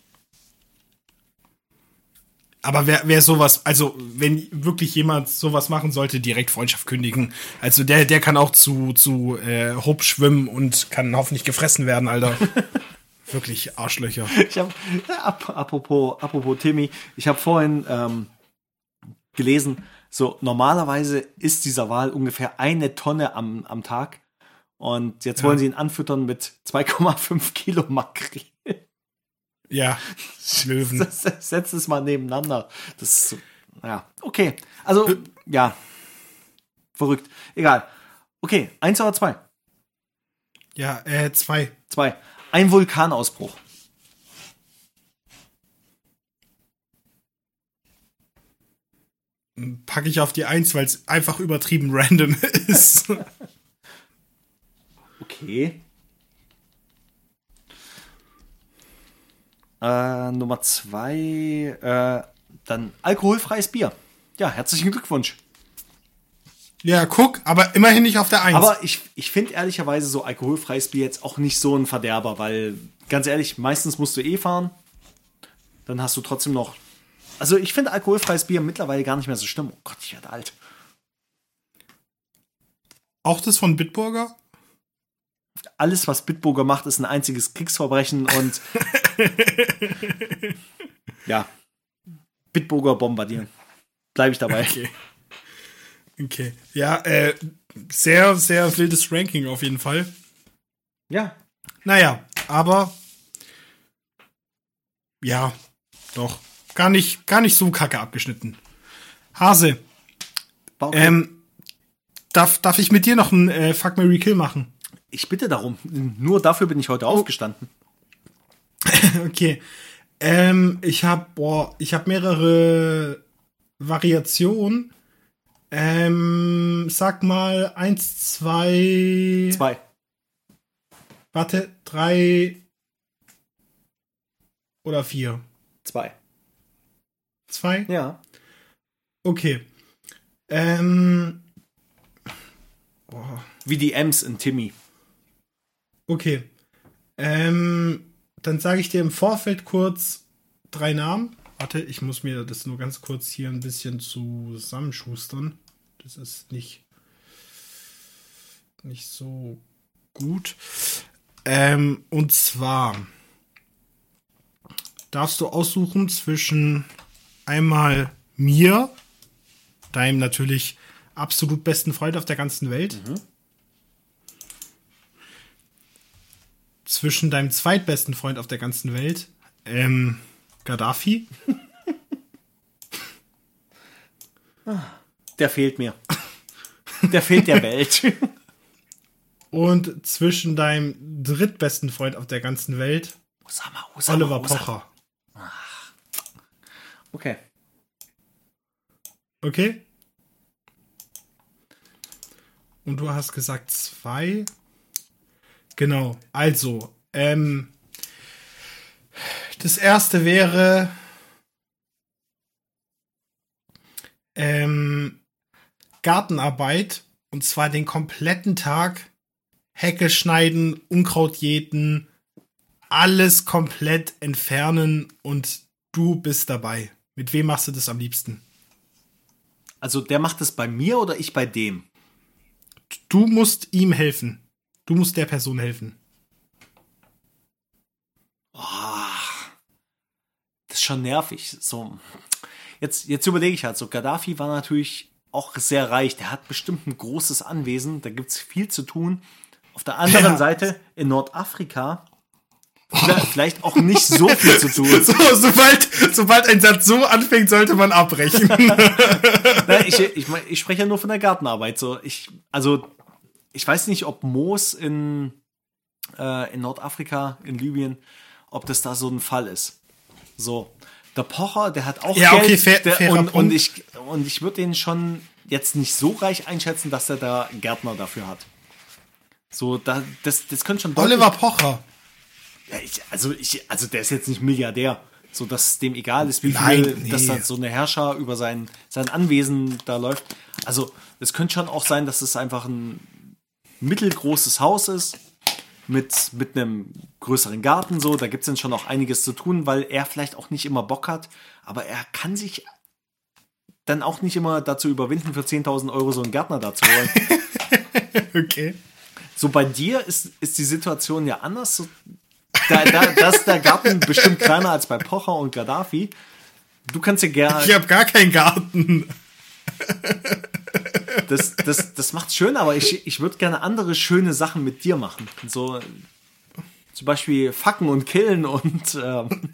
Aber wer, wer sowas, also wenn wirklich jemand sowas machen sollte, direkt Freundschaft kündigen. Also der, der kann auch zu, zu äh, Hope schwimmen und kann hoffentlich gefressen werden, Alter. Wirklich Arschlöcher. Ich habe, ja, ap apropos, apropos Timmy, ich habe vorhin ähm, gelesen, So, normalerweise ist dieser Wal ungefähr eine Tonne am, am Tag. Und jetzt wollen Ja. sie ihn anfüttern mit zwei Komma fünf Kilo Makrele. Ja, Löwen. Das, das, setz es mal nebeneinander. Das ist so, ja, okay. Also, ja. Verrückt. Egal. Okay, eins oder zwei? Ja, äh, zwei. Zwei. Ein Vulkanausbruch. Packe ich auf die Eins, weil es einfach übertrieben random ist. Okay. Äh, Nummer zwei, äh, dann alkoholfreies Bier. Ja, herzlichen Glückwunsch. Ja, guck, aber immerhin nicht auf der Eins. Aber ich, ich finde ehrlicherweise so alkoholfreies Bier jetzt auch nicht so ein Verderber, weil, ganz ehrlich, meistens musst du eh fahren. Dann hast du trotzdem noch. Also ich finde alkoholfreies Bier mittlerweile gar nicht mehr so schlimm. Oh Gott, ich werde alt. Auch das von Bitburger? Alles, was Bitburger macht, ist ein einziges Kriegsverbrechen und ja, Bitburger bombardieren. Bleibe ich dabei. Okay. Okay. Ja, äh, sehr, sehr wildes Ranking auf jeden Fall. Ja. Naja, aber ja, doch. Gar nicht, gar nicht so kacke abgeschnitten. Hase, War okay. ähm, darf, darf ich mit dir noch ein äh, Fuck, Marry, Kill machen? Ich bitte darum. Nur dafür bin ich heute aufgestanden. Okay. Ähm, ich habe, boah, ich habe mehrere Variationen. Ähm, sag mal eins, zwei, Zwei. warte, drei oder vier. Zwei. Zwei? Ja. Okay. Ähm, boah, Wie die Ems in Timmy. okay. Ähm, dann sage ich dir im Vorfeld kurz drei Namen. Warte, ich muss mir das nur ganz kurz hier ein bisschen zusammenschustern. Das ist nicht, nicht so gut. Ähm, und zwar darfst du aussuchen zwischen einmal mir, deinem natürlich absolut besten Freund auf der ganzen Welt, Mhm. zwischen deinem zweitbesten Freund auf der ganzen Welt, ähm, Gaddafi, Der fehlt mir. Der fehlt der Welt. und zwischen deinem drittbesten Freund auf der ganzen Welt, Osama, Osama, Oliver Osama. Pocher. Okay. Okay? Und du hast gesagt zwei. Genau, also, ähm, das erste wäre, ähm, Gartenarbeit, und zwar den kompletten Tag, Hecke schneiden, Unkraut jäten, alles komplett entfernen und du bist dabei. Mit wem machst du das am liebsten? Also der macht es bei mir oder ich bei dem? Du musst ihm helfen. Du musst der Person helfen. Das ist schon nervig. So. Jetzt, jetzt überlege ich halt so, Gaddafi war natürlich auch sehr reich. Der hat bestimmt ein großes Anwesen. Da gibt es viel zu tun. Auf der anderen Ja. Seite in Nordafrika vielleicht- vielleicht auch nicht so viel zu tun. So, sobald, sobald ein Satz so anfängt, sollte man abbrechen. Nein, ich, ich, mein, ich spreche ja nur von der Gartenarbeit. So, ich, also, ich weiß nicht, ob Moos in, äh, in Nordafrika, in Libyen, ob das da so ein Fall ist. So, der Pocher, der hat auch Ja, Geld. okay, fair- der, fairer und, und Punkt. ich, und ich würde den schon jetzt nicht so reich einschätzen, dass er da Gärtner dafür hat. So, da, das, das könnte schon deutlich- Oliver Pocher. Ja, ich, also, ich, also der ist jetzt nicht Milliardär, so dass es dem egal ist, wie Nein, viel, nee. dass da so eine Herrscher über sein, sein Anwesen da läuft. Also es könnte schon auch sein, dass es einfach ein mittelgroßes Haus ist mit, mit einem größeren Garten. So, da gibt es dann schon auch einiges zu tun, weil er vielleicht auch nicht immer Bock hat, aber er kann sich dann auch nicht immer dazu überwinden, für zehntausend Euro so einen Gärtner da zu holen. Okay. So bei dir ist, ist die Situation ja anders. So, Da, da, da ist der Garten bestimmt kleiner als bei Pocher und Gaddafi. Du kannst ja gerne. Ich habe gar keinen Garten. Das, das, das macht's schön, aber ich, ich würde gerne andere schöne Sachen mit dir machen. So zum Beispiel Facken und Killen und ähm,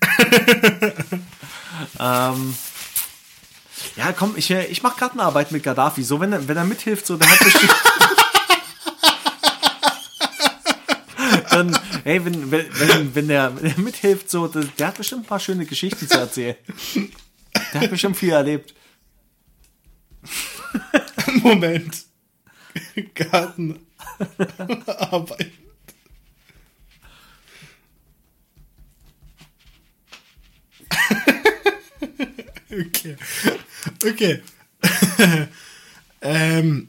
ähm, ja, komm, ich, ich mache Gartenarbeit mit Gaddafi. So, wenn er, wenn er mithilft, so, der hat bestimmt. Dann, hey, wenn, wenn, wenn, wenn, der, wenn der mithilft, so, der, der hat bestimmt ein paar schöne Geschichten zu erzählen. Der hat bestimmt viel erlebt. Moment. Gartenarbeit. Okay. Okay. ähm.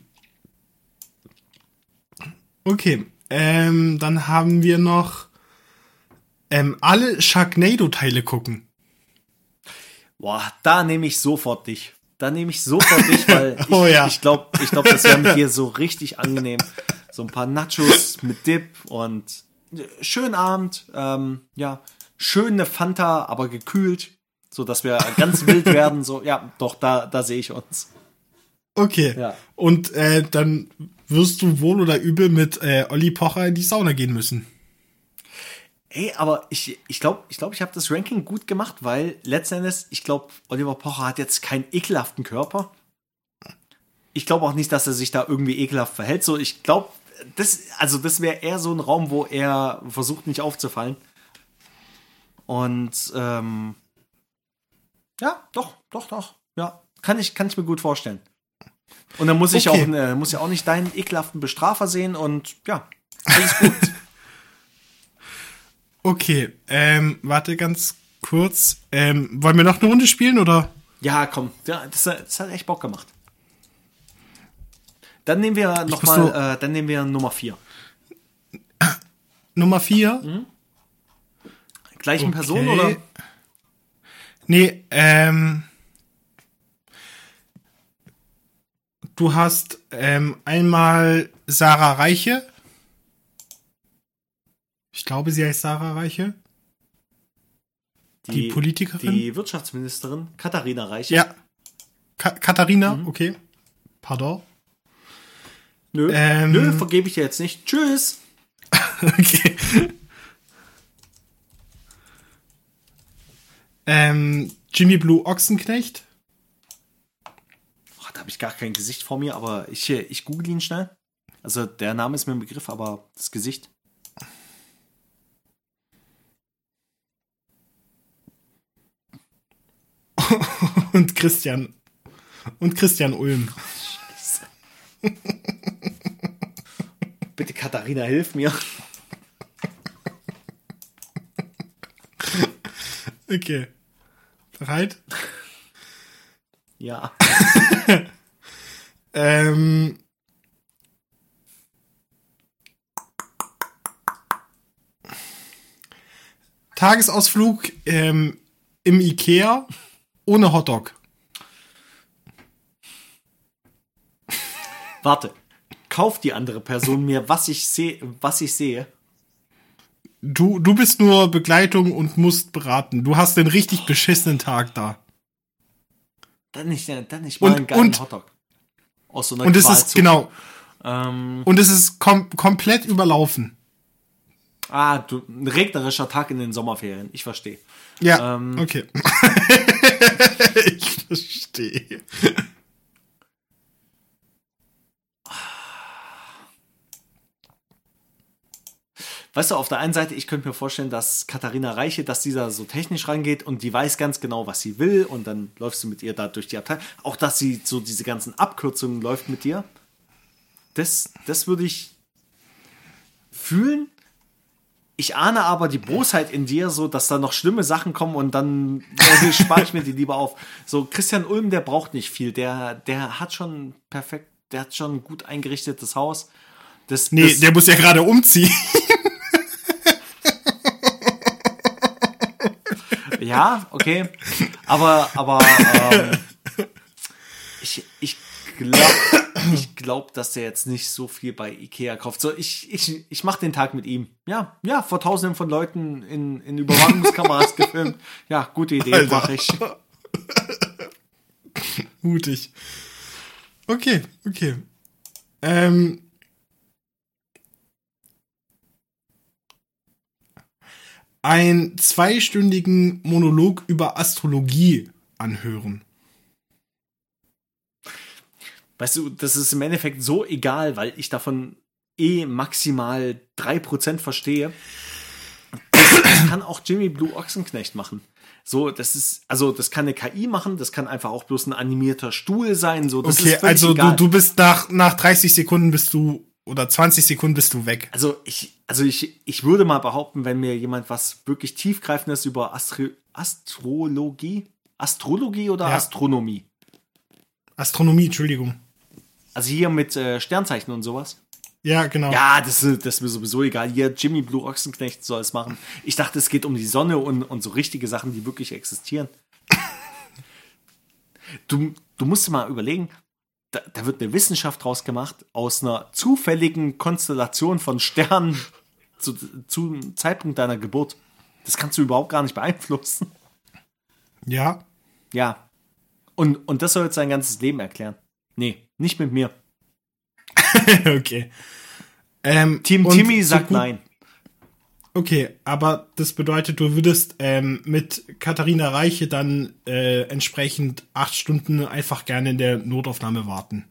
Okay. Ähm, dann haben wir noch ähm, alle Sharknado-Teile gucken. Boah, da nehme ich sofort dich. Da nehme ich sofort dich, weil ich, Oh ja. ich glaube, ich glaub, das wäre mit dir so richtig angenehm. So ein paar Nachos mit Dip und schönen Abend. Ähm, ja, schöne Fanta, aber gekühlt, so dass wir ganz wild werden. So, ja, doch, da, da sehe ich uns. Okay. Ja. Und äh, dann wirst du wohl oder übel mit äh, Olli Pocher in die Sauna gehen müssen. Ey, aber ich ich glaube, ich, glaub, ich habe das Ranking gut gemacht, weil letztendlich, ich glaube, Oliver Pocher hat jetzt keinen ekelhaften Körper. Ich glaube auch nicht, dass er sich da irgendwie ekelhaft verhält. So, ich glaube, das, also das wäre eher so ein Raum, wo er versucht, nicht aufzufallen. Und ähm, ja, doch, doch, doch. Ja, kann ich, kann ich mir gut vorstellen. Und dann muss ich Okay. auch, äh, muss ja auch nicht deinen ekelhaften Bestrafer sehen und ja, alles gut. Okay, ähm, warte ganz kurz. Ähm, wollen wir noch eine Runde spielen, oder? Ja, komm, ja, das, das hat echt Bock gemacht. Dann nehmen wir muss nochmal, so- äh, dann nehmen wir Nummer vier. Nummer vier? Gleichen Okay. Person oder? Nee, ähm, du hast ähm, einmal Sarah Reiche. Ich glaube, sie heißt Sarah Reiche. Die Politikerin? Die Wirtschaftsministerin Katharina Reich. Ja. Ka Katharina, okay. Pardon. Nö, Ähm. nö, vergebe ich dir jetzt nicht. Tschüss. Okay. ähm, Jimmy Blue Ochsenknecht. Oh, da habe ich gar kein Gesicht vor mir, aber ich, ich google ihn schnell. Also der Name ist mir ein Begriff, aber das Gesicht. Und Christian. Und Christian Ulm. Bitte Katharina, hilf mir. Okay. Bereit? Ja. Ähm. Tagesausflug ähm, im Ikea ohne Hotdog. Warte. Kauft die andere Person mir, was ich sehe, was ich sehe. Du, du bist nur Begleitung und musst beraten. Du hast den richtig beschissenen Tag da. Dann nicht, dann nicht mal Und- einen geilen und- Hotdog. Aus so einer Und es ist, Qualzucht. genau, Ähm, und es ist kom komplett überlaufen. ah, du, ein regnerischer Tag in den Sommerferien. Ich verstehe. Ja, Ähm. okay. Ich verstehe. Weißt du, auf der einen Seite, ich könnte mir vorstellen, dass Katharina Reiche, dass dieser so technisch rangeht und die weiß ganz genau, was sie will und dann läufst du mit ihr da durch die Abteilung. Auch, dass sie so diese ganzen Abkürzungen läuft mit dir. Das, das würde ich fühlen. Ich ahne aber die Bosheit in dir, so dass da noch schlimme Sachen kommen und dann äh, spare ich mir die lieber auf. So Christian Ulm, der braucht nicht viel. Der, der hat schon perfekt, der hat schon ein gut eingerichtetes Haus. Das, Nee, das, der muss ja gerade umziehen. Ja, okay. Aber, aber ähm, ich, ich glaube, ich glaub, dass der jetzt nicht so viel bei Ikea kauft. So, ich, ich, ich mache den Tag mit ihm. Ja, ja, vor tausenden von Leuten in, in Überwachungskameras gefilmt. Ja, gute Idee, Alter. mache ich. Mutig. Okay, okay. Ähm. Einen zweistündigen Monolog über Astrologie anhören. Weißt du, das ist im Endeffekt so egal, weil ich davon eh maximal drei Prozent verstehe. Das kann auch Jimmy Blue Ochsenknecht machen. So, das ist, also das kann eine K I machen, das kann einfach auch bloß ein animierter Stuhl sein. So, das Okay, ist also du, egal. du bist nach, nach dreißig Sekunden bist du, oder zwanzig Sekunden bist du weg. Also ich, also ich, ich würde mal behaupten, wenn mir jemand was wirklich tiefgreifendes über Astri- Astrologie, Astrologie oder Ja. Astronomie, Astronomie, Entschuldigung. also hier mit äh, Sternzeichen und sowas. Ja, genau. Ja, das, ist- das ist mir sowieso egal. Hier, Jimmy Blue Ochsenknecht soll es machen. Ich dachte, es geht um die Sonne und, und so richtige Sachen, die wirklich existieren. Du, du musst dir mal überlegen, da, da wird eine Wissenschaft draus gemacht, aus einer zufälligen Konstellation von Sternen zu, zum Zeitpunkt deiner Geburt. Das kannst du überhaupt gar nicht beeinflussen. Ja. Ja. Und, und das soll jetzt sein ganzes Leben erklären. Nee, nicht mit mir. Okay. Ähm, Team und Timmy so sagt gut- nein. Okay, aber das bedeutet, du würdest ähm, mit Katharina Reiche dann äh, entsprechend acht Stunden einfach gerne in der Notaufnahme warten.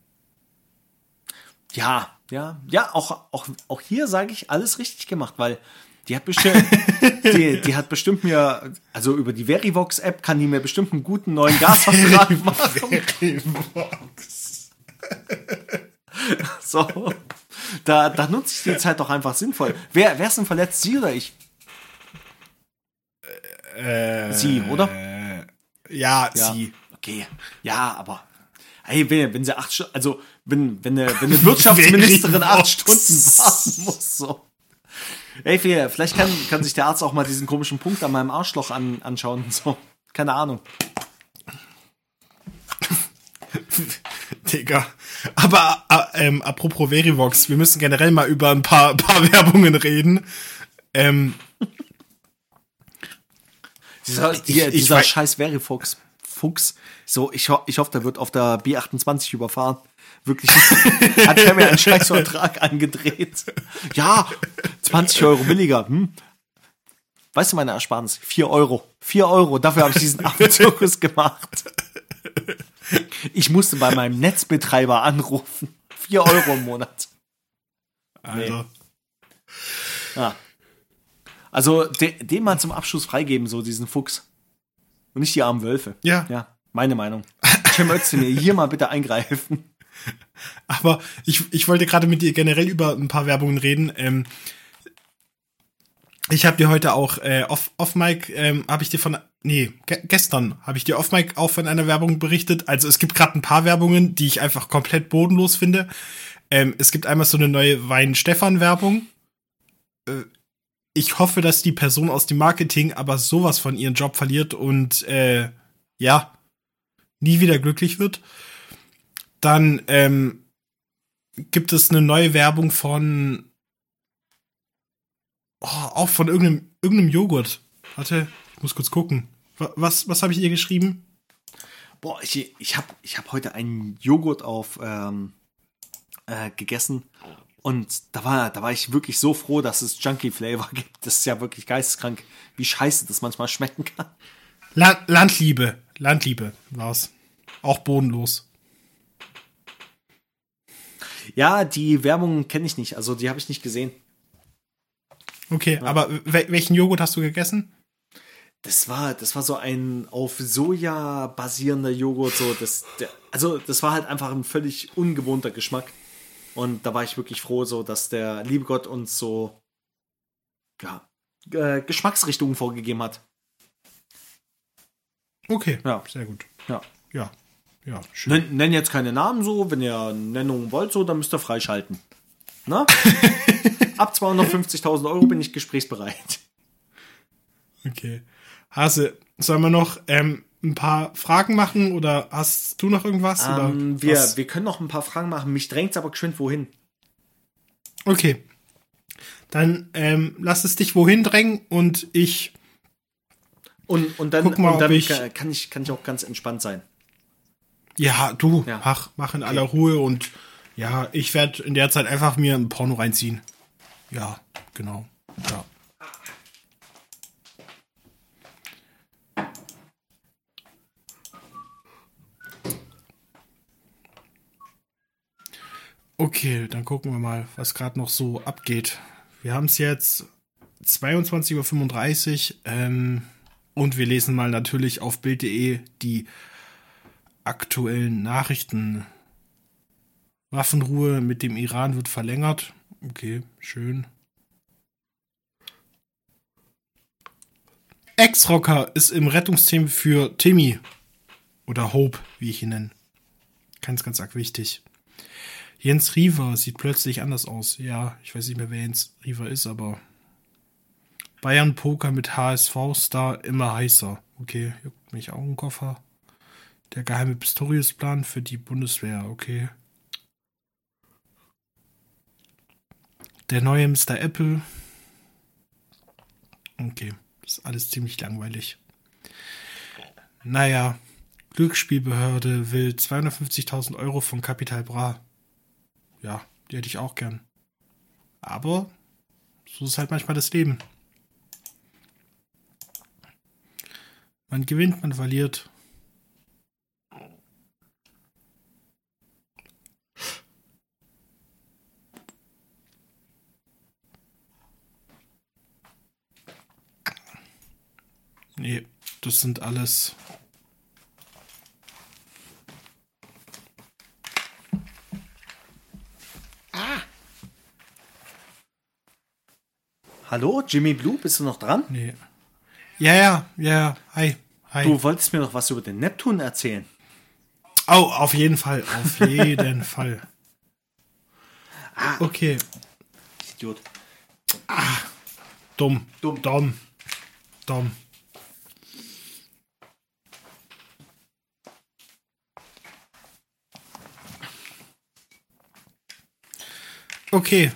Ja, ja, ja, auch, auch, auch hier sage ich alles richtig gemacht, weil die hat bestimmt, die, die hat bestimmt mir, also über die Verivox-App kann die mir bestimmt einen guten neuen Gasvertrag machen. So, da, da nutze ich die Zeit doch einfach sinnvoll. Wer, wer ist denn verletzt, sie oder ich? Äh, Sie, oder? Ja, Ja. sie. Okay, ja, aber hey, wenn, wenn sie acht Stunden, also wenn, wenn eine, wenn eine Wirtschaftsministerin acht Stunden warten muss, so. Ey, vielleicht kann, kann sich der Arzt auch mal diesen komischen Punkt an meinem Arschloch an, anschauen, so. Keine Ahnung. Digga. Aber äh, ähm, apropos Verivox, wir müssen generell mal über ein paar, paar Werbungen reden. Ähm, Dieser, Ich- hier, ich dieser weiß- scheiß Verifox Fuchs. So, ich, ho ich hoffe, der wird auf der B achtundzwanzig überfahren. Wirklich. Hat er mir einen Scheißvertrag angedreht. Ja, zwanzig Euro billiger. Hm. Weißt du meine Ersparnis? vier Euro. vier Euro. Dafür habe ich diesen Affenzirkus gemacht. Ich musste bei meinem Netzbetreiber anrufen. vier Euro im Monat. also, Ja. Also, de den mal zum Abschluss freigeben, so diesen Fuchs. Und nicht die armen Wölfe. ja. Ja, meine Meinung. Cem Özdemir, hier mal bitte eingreifen. Aber ich, ich wollte gerade mit dir generell über ein paar Werbungen reden. Ähm, ich habe dir heute auch äh, off, off Mic ähm, habe ich dir von nee ge gestern habe ich dir off Mic auch von einer Werbung berichtet. Also es gibt gerade ein paar Werbungen, die ich einfach komplett bodenlos finde. Ähm, es gibt einmal so eine neue Wein Stefan Werbung. Äh, ich hoffe, dass die Person aus dem Marketing aber sowas von ihren Job verliert und äh, ja nie wieder glücklich wird. Dann ähm, gibt es eine neue Werbung von oh, auch von irgendeinem, irgendeinem Joghurt. Warte, ich muss kurz gucken. Wa- Was, was habe ich ihr geschrieben? Boah, ich, ich habe ich hab heute einen Joghurt auf ähm, äh, gegessen und da war, da war ich wirklich so froh, dass es Junkie Flavor gibt. Das ist ja wirklich geisteskrank, wie scheiße das manchmal schmecken kann. La Landliebe. Landliebe war's. Auch bodenlos. Ja, die Werbung kenne ich nicht, also die habe ich nicht gesehen. Okay, aber wel welchen Joghurt hast du gegessen? Das war, das war so ein auf Soja basierender Joghurt, so das, der, also das war halt einfach ein völlig ungewohnter Geschmack. Und da war ich wirklich froh, so dass der liebe Gott uns so ja, äh, Geschmacksrichtungen vorgegeben hat. Okay, Ja. sehr gut. Ja. Ja, ja, schön. Nenn, nenn jetzt keine Namen so, wenn ihr Nennungen wollt, so, dann müsst ihr freischalten. Na? Ab zweihundertfünfzigtausend Euro bin ich gesprächsbereit. Okay. Hase, sollen wir noch ähm, ein paar Fragen machen oder hast du noch irgendwas? Ähm, oder wir, was? wir können noch ein paar Fragen machen. Mich drängt's aber geschwind wohin. Okay. Dann ähm, lass es dich wohin drängen und ich. Und, und dann, Guck mal, und dann ob ich- kann, kann, ich, kann ich auch ganz entspannt sein. Ja, du, Ja. mach, mach in aller Ruhe und ja, ich werde in der Zeit einfach mir ein Porno reinziehen. Ja, genau. Ja. Okay, dann gucken wir mal, was gerade noch so abgeht. Wir haben es jetzt zweiundzwanzig Uhr fünfunddreißig ähm, und wir lesen mal natürlich auf Bild punkt de die aktuellen Nachrichten. Waffenruhe mit dem Iran wird verlängert. Okay, schön. Ex-Rocker ist im Rettungsteam für Timmy. Oder Hope, wie ich ihn nenne. Ganz, ganz arg wichtig. Jens Riewer sieht plötzlich anders aus. Ja, ich weiß nicht mehr, wer Jens Riewer ist, aber Bayern Poker mit H S V-Star immer heißer. Okay, juckt mich auch ein Koffer. Der geheime Pistorius-Plan für die Bundeswehr. Okay. Der neue Mister Apple. Okay, das ist alles ziemlich langweilig. Naja, Glücksspielbehörde will zweihundertfünfzigtausend Euro von Capital Bra. Ja, die hätte ich auch gern. Aber so ist halt manchmal das Leben. Man gewinnt, man verliert. Nee, das sind alles... Hallo, Jimmy Blue, bist du noch dran? Nee. Ja, ja, ja, hi, hi. Du wolltest mir noch was über den Neptun erzählen. Oh, auf jeden Fall, auf jeden Fall. Okay, Idiot. dumm, dumm, dumm, dumm. Okay,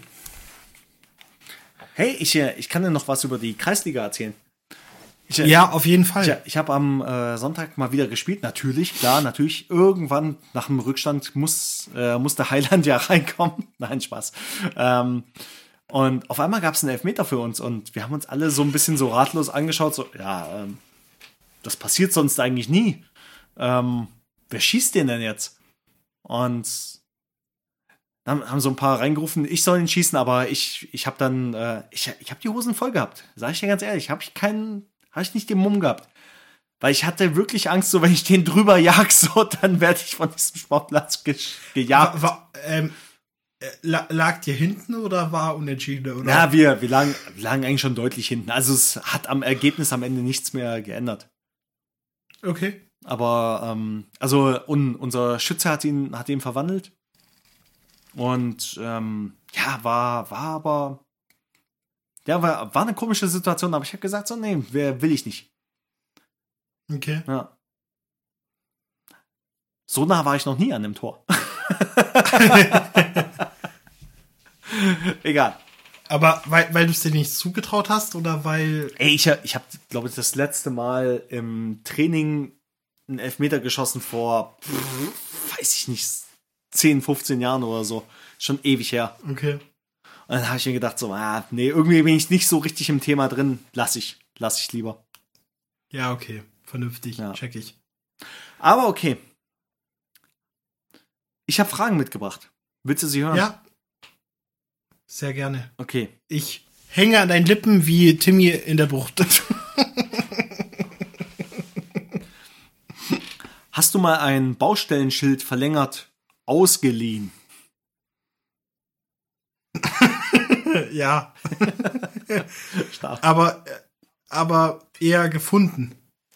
Hey, ich, äh, ich kann dir noch was über die Kreisliga erzählen. Ich, äh, ja, auf jeden Fall. Ich, ich habe am äh, Sonntag mal wieder gespielt. Natürlich, klar, natürlich. Irgendwann nach dem Rückstand muss, äh, musste Heiland ja reinkommen. Nein, Spaß. Ähm, und auf einmal gab es einen Elfmeter für uns. Und wir haben uns alle so ein bisschen so ratlos angeschaut. So, ja, ähm, das passiert sonst eigentlich nie. Ähm, wer schießt den denn jetzt? Und dann haben so ein paar reingerufen, ich soll ihn schießen, aber ich, ich habe dann, äh, ich, ich habe die Hosen voll gehabt. Sag ich dir ganz ehrlich, habe ich keinen, habe ich nicht den Mumm gehabt. Weil ich hatte wirklich Angst, so wenn ich den drüber jag, so, dann werde ich von diesem Sportplatz ge gejagt. War, war, ähm, äh, la- lag dir hinten oder war unentschieden? Oder? Ja, wir, wir, lagen, wir lagen eigentlich schon deutlich hinten. Also es hat am Ergebnis am Ende nichts mehr geändert. Okay. Aber, ähm, also un, unser Schütze hat ihn, hat ihn verwandelt. Und ähm, ja, war, war aber, ja, war, war eine komische Situation, aber ich habe gesagt, so, nee, wer will ich nicht. Okay. Ja. So nah war ich noch nie an dem Tor. Egal. Aber weil, weil du es dir nicht zugetraut hast oder weil... Ey, ich, ich habe, glaube ich, das letzte Mal im Training einen Elfmeter geschossen vor, pff, weiß ich nicht, zehn, fünfzehn Jahren oder so. Schon ewig her. Okay. Und dann habe ich mir gedacht, so, ah, nee, irgendwie bin ich nicht so richtig im Thema drin. Lass ich. Lass ich lieber. Ja, okay. Vernünftig. Ja. Check ich. Aber okay. Ich habe Fragen mitgebracht. Willst du sie hören? Ja. Sehr gerne. Okay. Ich hänge an deinen Lippen wie Timmy in der Bucht. Hast du mal ein Baustellenschild verlängert ausgeliehen? Ja. Stark. aber, aber eher gefunden.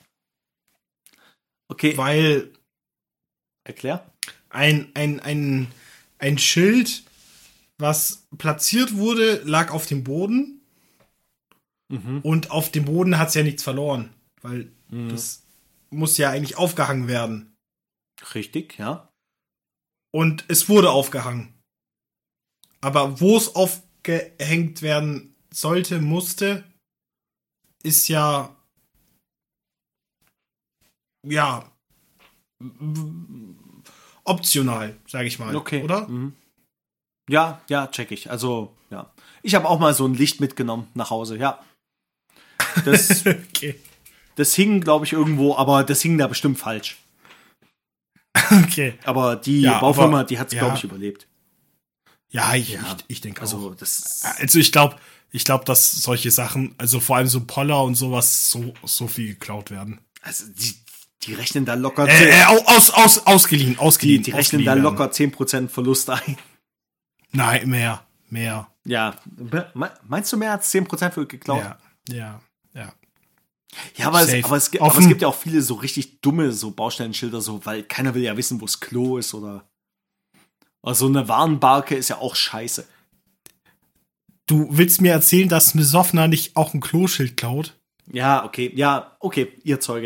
Okay, Weil erklär. ein, ein, ein, ein Schild, was platziert wurde, lag auf dem Boden. Mhm. Und auf dem Boden hat es ja nichts verloren. Weil Mhm. das muss ja eigentlich aufgehangen werden. Richtig, ja. Und es wurde aufgehangen. Aber wo es aufgehängt werden sollte, musste, ist ja, ja, optional, sage ich mal. Okay. Oder? Mhm. Ja, ja, check ich. Also, ja. Ich habe auch mal so ein Licht mitgenommen nach Hause, ja. Das, okay. das hing, glaube ich, irgendwo, aber das hing da bestimmt falsch. Okay. Aber die Ja, Baufirma, aber- die hat es, ja. glaube ich, überlebt. Ja, ich, Ja. ich, ich denke Also, auch. das. Also ich glaube, ich glaube, dass solche Sachen, also vor allem so Poller und sowas, so, so viel geklaut werden. Also, die, die rechnen da locker. Äh, äh, au- aus, aus, ausgeliehen, die, ausgeliehen. die rechnen ausgeliehen da werden. locker zehn Prozent Verlust ein. Nein, mehr, mehr. Ja. Me- Meinst du mehr als zehn Prozent für geklaut? Ja, ja, ja. Ja, aber es, Safe. aber, es, gibt- Auf aber es dem- gibt ja auch viele so richtig dumme so Baustellenschilder, so, weil keiner will ja wissen, wo das Klo ist oder. Oder so eine Warnbarke ist ja auch scheiße. Du willst mir erzählen, dass Misofna nicht auch ein Kloschild klaut? Ja, okay, ja, okay, ihr Zeuge.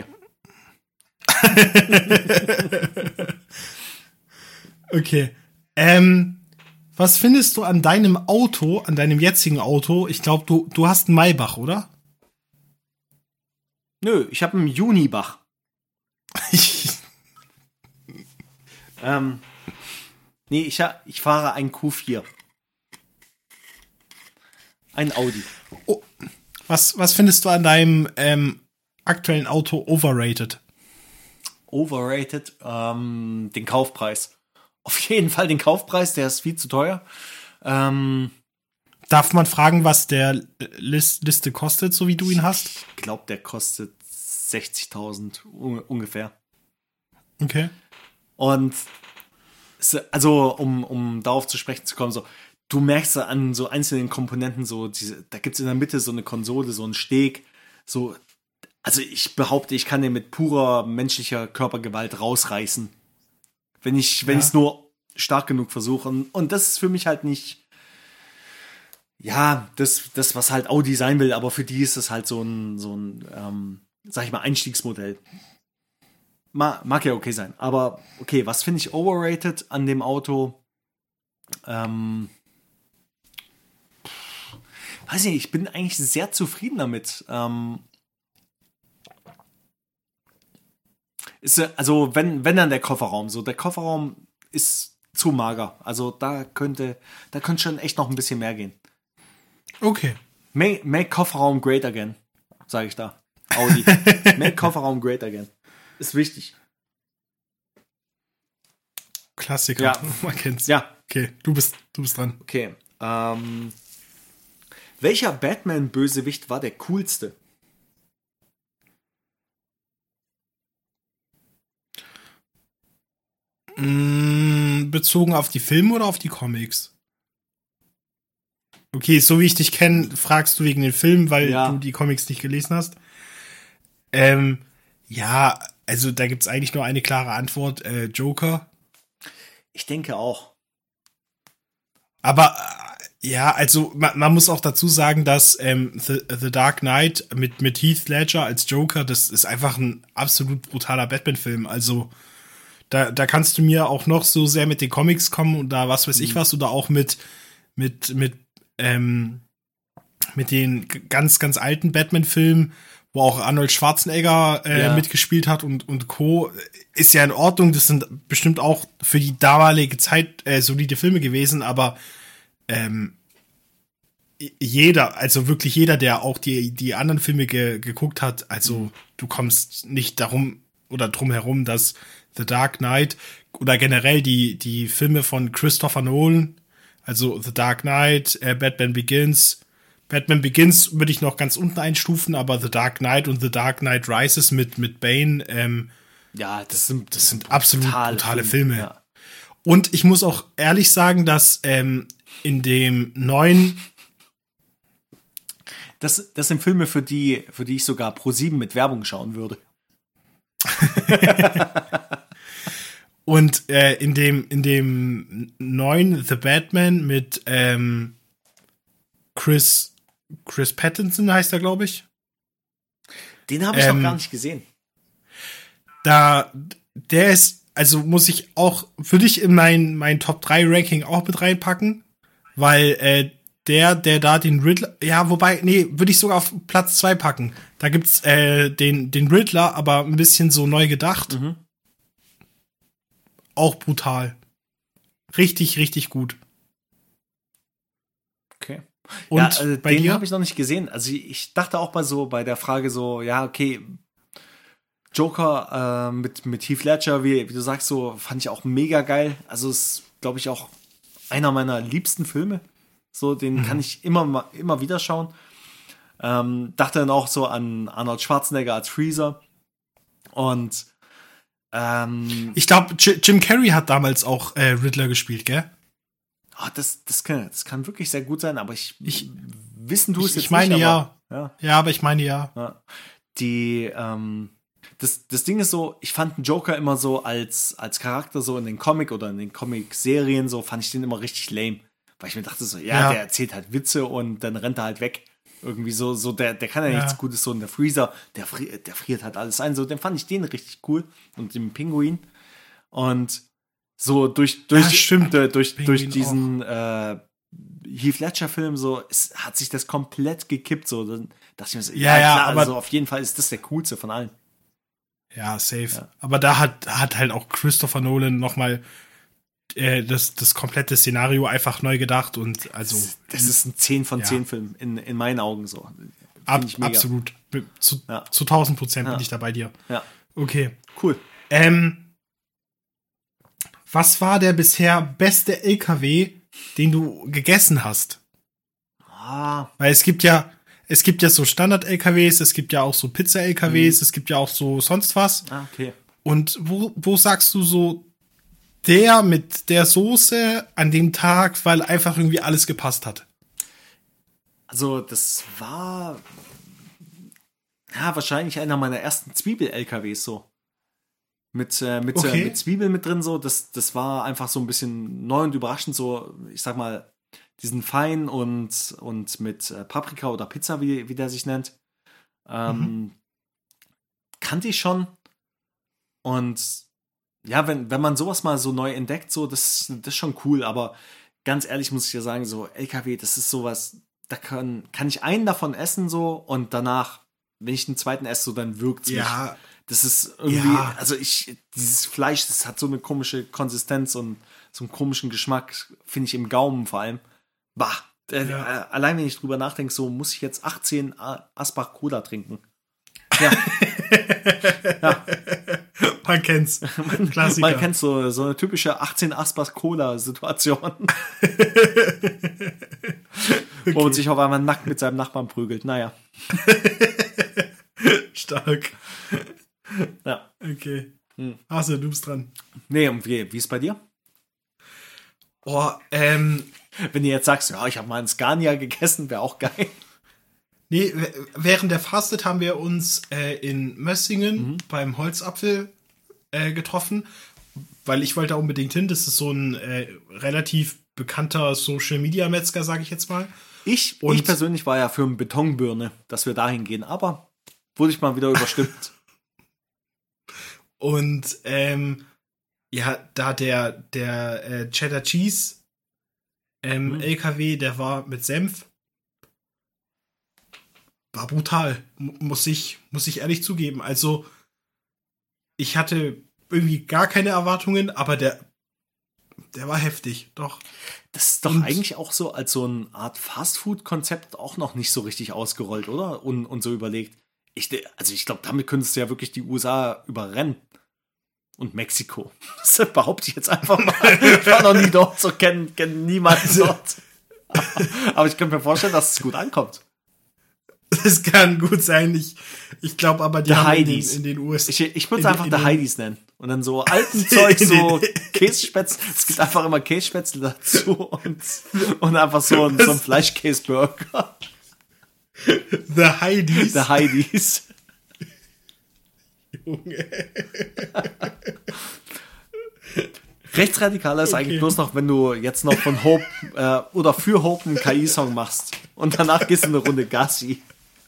Okay. Ähm, was findest du an deinem Auto, an deinem jetzigen Auto? Ich glaube, du, du hast einen Maybach, oder? Nö, ich habe einen Junibach. ähm, nee, ich, ha- ich fahre einen Q vier. Ein Audi. was, was findest du an deinem ähm, aktuellen Auto overrated? Overrated, ähm, den Kaufpreis. Auf jeden Fall den Kaufpreis, der ist viel zu teuer. Ähm, Darf man fragen, was der Lis- Liste kostet, so wie du ihn hast? ich glaube, der kostet sechzigtausend un- ungefähr. Okay. Und es- also, um, um darauf zu sprechen zu kommen, so, du merkst an so einzelnen Komponenten, so, diese, da gibt es in der Mitte so eine Konsole, so einen Steg, so, also ich behaupte, ich kann den mit purer menschlicher Körpergewalt rausreißen. Wenn ich, wenn Ja. ich es nur stark genug versuche. Und, und das ist für mich halt nicht, ja, das, das, was halt Audi sein will, aber für die ist es halt so ein, so ein, ähm, sag ich mal, Einstiegsmodell. Ma, mag ja okay sein. Aber okay, was finde ich overrated an dem Auto? Ähm, weiß ich nicht, ich bin eigentlich sehr zufrieden damit. Ähm, ist, äh, also, wenn, wenn dann der Kofferraum. So, der Kofferraum ist zu mager. Also, da könnte, da könnte schon echt noch ein bisschen mehr gehen. Okay. Make, make Kofferraum great again, sage ich da. Audi. Make Kofferraum great again. Ist wichtig. Klassiker. Ja. Man kennt's. Ja, Okay, du bist, du bist dran. okay. Ähm, welcher Batman-Bösewicht war der coolste? Mm, bezogen auf die Filme oder auf die Comics? Okay, so wie ich dich kenne, fragst du wegen den Filmen, weil Ja. du die Comics nicht gelesen hast. Ähm, ja, also da gibt's eigentlich nur eine klare Antwort, äh, Joker. Ich denke auch. Aber äh, ja, also man, man muss auch dazu sagen, dass ähm, The, The Dark Knight mit, mit Heath Ledger als Joker, das ist einfach ein absolut brutaler Batman-Film. Also da, da kannst du mir auch noch so sehr mit den Comics kommen und da was weiß ich was oder auch mit mit mit ähm, mit den g- ganz ganz alten Batman-Filmen, wo auch Arnold Schwarzenegger äh, Ja. mitgespielt hat und und Co. Ist ja in Ordnung. Das sind bestimmt auch für die damalige Zeit äh, solide Filme gewesen, aber ähm, jeder, also wirklich jeder, der auch die, die anderen Filme ge, geguckt hat, also Mhm. du kommst nicht darum oder drum herum, dass The Dark Knight oder generell die, die Filme von Christopher Nolan, also The Dark Knight, äh, Batman Begins, Batman Begins würde ich noch ganz unten einstufen, aber The Dark Knight und The Dark Knight Rises mit, mit Bane, ähm, Ja, das sind, das sind absolut brutale Filme. Ja. Und ich muss auch ehrlich sagen, dass ähm, in dem neuen Das, das sind Filme, für die, für die ich sogar Pro sieben mit Werbung schauen würde. und äh, in dem in dem neuen The Batman mit ähm, Chris Chris Pattinson heißt er, glaube ich. Den habe ich Ähm, noch gar nicht gesehen. Da der ist, also muss ich auch für dich in mein mein Top drei Ranking auch mit reinpacken, weil äh, der der da den Riddler, ja, wobei nee, würde ich sogar auf Platz zwei packen. Da gibt's äh, den den Riddler, aber ein bisschen so neu gedacht. Mhm. auch brutal. Richtig, richtig gut. Okay. Und ja, also bei den dir? habe ich noch nicht gesehen. Also ich dachte auch mal so bei der Frage so, ja, okay, Joker äh, mit, mit Heath Ledger, wie, wie du sagst, so fand ich auch mega geil. Also ist, glaube ich, auch einer meiner liebsten Filme. So, den mhm. kann ich immer, ma- immer wieder schauen. Ähm, dachte dann auch so an Arnold Schwarzenegger als Freezer. Und ähm, Ich glaube, Jim Carrey hat damals auch äh, Riddler gespielt, gell? oh, das, das, kann, das kann wirklich sehr gut sein, aber ich, Ich- wissen du es Ich, jetzt ich meine nicht, ja. aber, ja. Ja, aber ich meine ja. Ja. Die, ähm, das, das Ding ist so, ich fand den Joker immer so als, als Charakter so in den Comic oder in den Comic-Serien so, fand ich den immer richtig lame. Weil ich mir dachte so, ja, Ja. der erzählt halt Witze und dann rennt er halt weg. Irgendwie so, so der, der kann ja, Ja. nichts Gutes, so in der Freezer, der, fri der friert halt alles ein. So, den fand ich den richtig cool. Und den Pinguin. Und so durch, durch, Ja, stimmt. äh, durch, Pinguin durch diesen äh, Heath Ledger-Film so, es hat sich das komplett gekippt. So, dann dachte ich mir so, Ja, ja, klar, aber- also auf jeden Fall ist das der coolste von allen. Ja, safe. Ja. Aber da hat, hat halt auch Christopher Nolan nochmal äh, das, das komplette Szenario einfach neu gedacht und also Das, das ist ein zehn von Ja. zehn Film in, in meinen Augen so. ab, ich mega. absolut. Zu, Ja. zu tausend Prozent Ja. bin ich da bei dir. Ja, Okay. cool. Ähm, was war der bisher beste L K W, den du gegessen hast? Ah, Weil es gibt ja, es gibt ja so Standard-L K Ws, es gibt ja auch so Pizza-L K Ws, Mhm. es gibt ja auch so sonst was. ah, okay. Und wo, wo sagst du so, der mit der Soße an dem Tag, weil einfach irgendwie alles gepasst hat? Also, das war ja wahrscheinlich einer meiner ersten Zwiebel-L K Ws so. Mit, äh, mit, Okay. äh, mit Zwiebeln mit drin so. Das, das war einfach so ein bisschen neu und überraschend so. Ich sag mal, diesen Fein und, und mit äh, Paprika oder Pizza, wie, wie der sich nennt. Ähm, Mhm. Kannte ich schon. Und ja, wenn, wenn man sowas mal so neu entdeckt, so, das, das ist schon cool. Aber ganz ehrlich muss ich ja sagen, so L K W, das ist sowas, da kann, kann ich einen davon essen so und danach, wenn ich den zweiten esse, so, dann wirkt's mich. Das ist irgendwie, Ja. also ich, dieses Fleisch, das hat so eine komische Konsistenz und so einen komischen Geschmack, finde ich im Gaumen vor allem. Bah, äh, Ja. äh, allein wenn ich drüber nachdenke, so muss ich jetzt achtzehn A- Asbach Cola trinken. Ja, Man kennt's. Klassiker. man kennt so, so eine typische achtzehn Asbach Cola Situation, wo man sich auf einmal nackt mit seinem Nachbarn prügelt. Naja, Stark. ja. Okay. Hm. Also, du bist dran. Nee, und wie, wie ist bei dir? Oh, ähm, Wenn du jetzt sagst, ja, ich habe mal einen Scania gegessen, wäre auch geil. nee, w- während der Fastet haben wir uns äh, in Mössingen Mhm. beim Holzapfel äh, getroffen, weil ich wollte da unbedingt hin. Das ist so ein äh, relativ bekannter Social-Media-Metzger, sage ich jetzt mal. Ich, Und- ich persönlich war ja für eine Betonbirne, dass wir dahin gehen, aber wurde ich mal wieder überstimmt. Und ähm, ja, da der, der äh, Cheddar Cheese ähm, Mhm. L K W, der war mit Senf. War brutal, mu- muss ich, muss ich ehrlich zugeben. Also, ich hatte irgendwie gar keine Erwartungen, aber der, der war heftig, doch. Das ist doch Und- eigentlich auch so als so eine Art Fastfood-Konzept auch noch nicht so richtig ausgerollt, oder? Und, und so überlegt. Ich, de- also ich glaube, damit könntest du ja wirklich die U S A überrennen. Und Mexiko. Das behaupte ich jetzt einfach mal. Ich war noch nie dort, so kenne kenn niemanden dort. Aber ich könnte mir vorstellen, dass es gut ankommt. Das kann gut sein. Ich, ich glaube aber, die The haben in den, Heidis. in den U S A. Ich, ich würde es In- einfach in der den- Heidis nennen. Und dann so alten Zeug, so Kässpätzle. Es gibt einfach immer Kässpätzle dazu und, und einfach so ein, so ein Fleischkäseburger. The Heidis. Der Heidis. Junge. Rechtsradikaler ist Okay. eigentlich bloß noch, wenn du jetzt noch von Hope äh, oder für Hope einen K I-Song machst. Und danach gehst du eine Runde Gassi.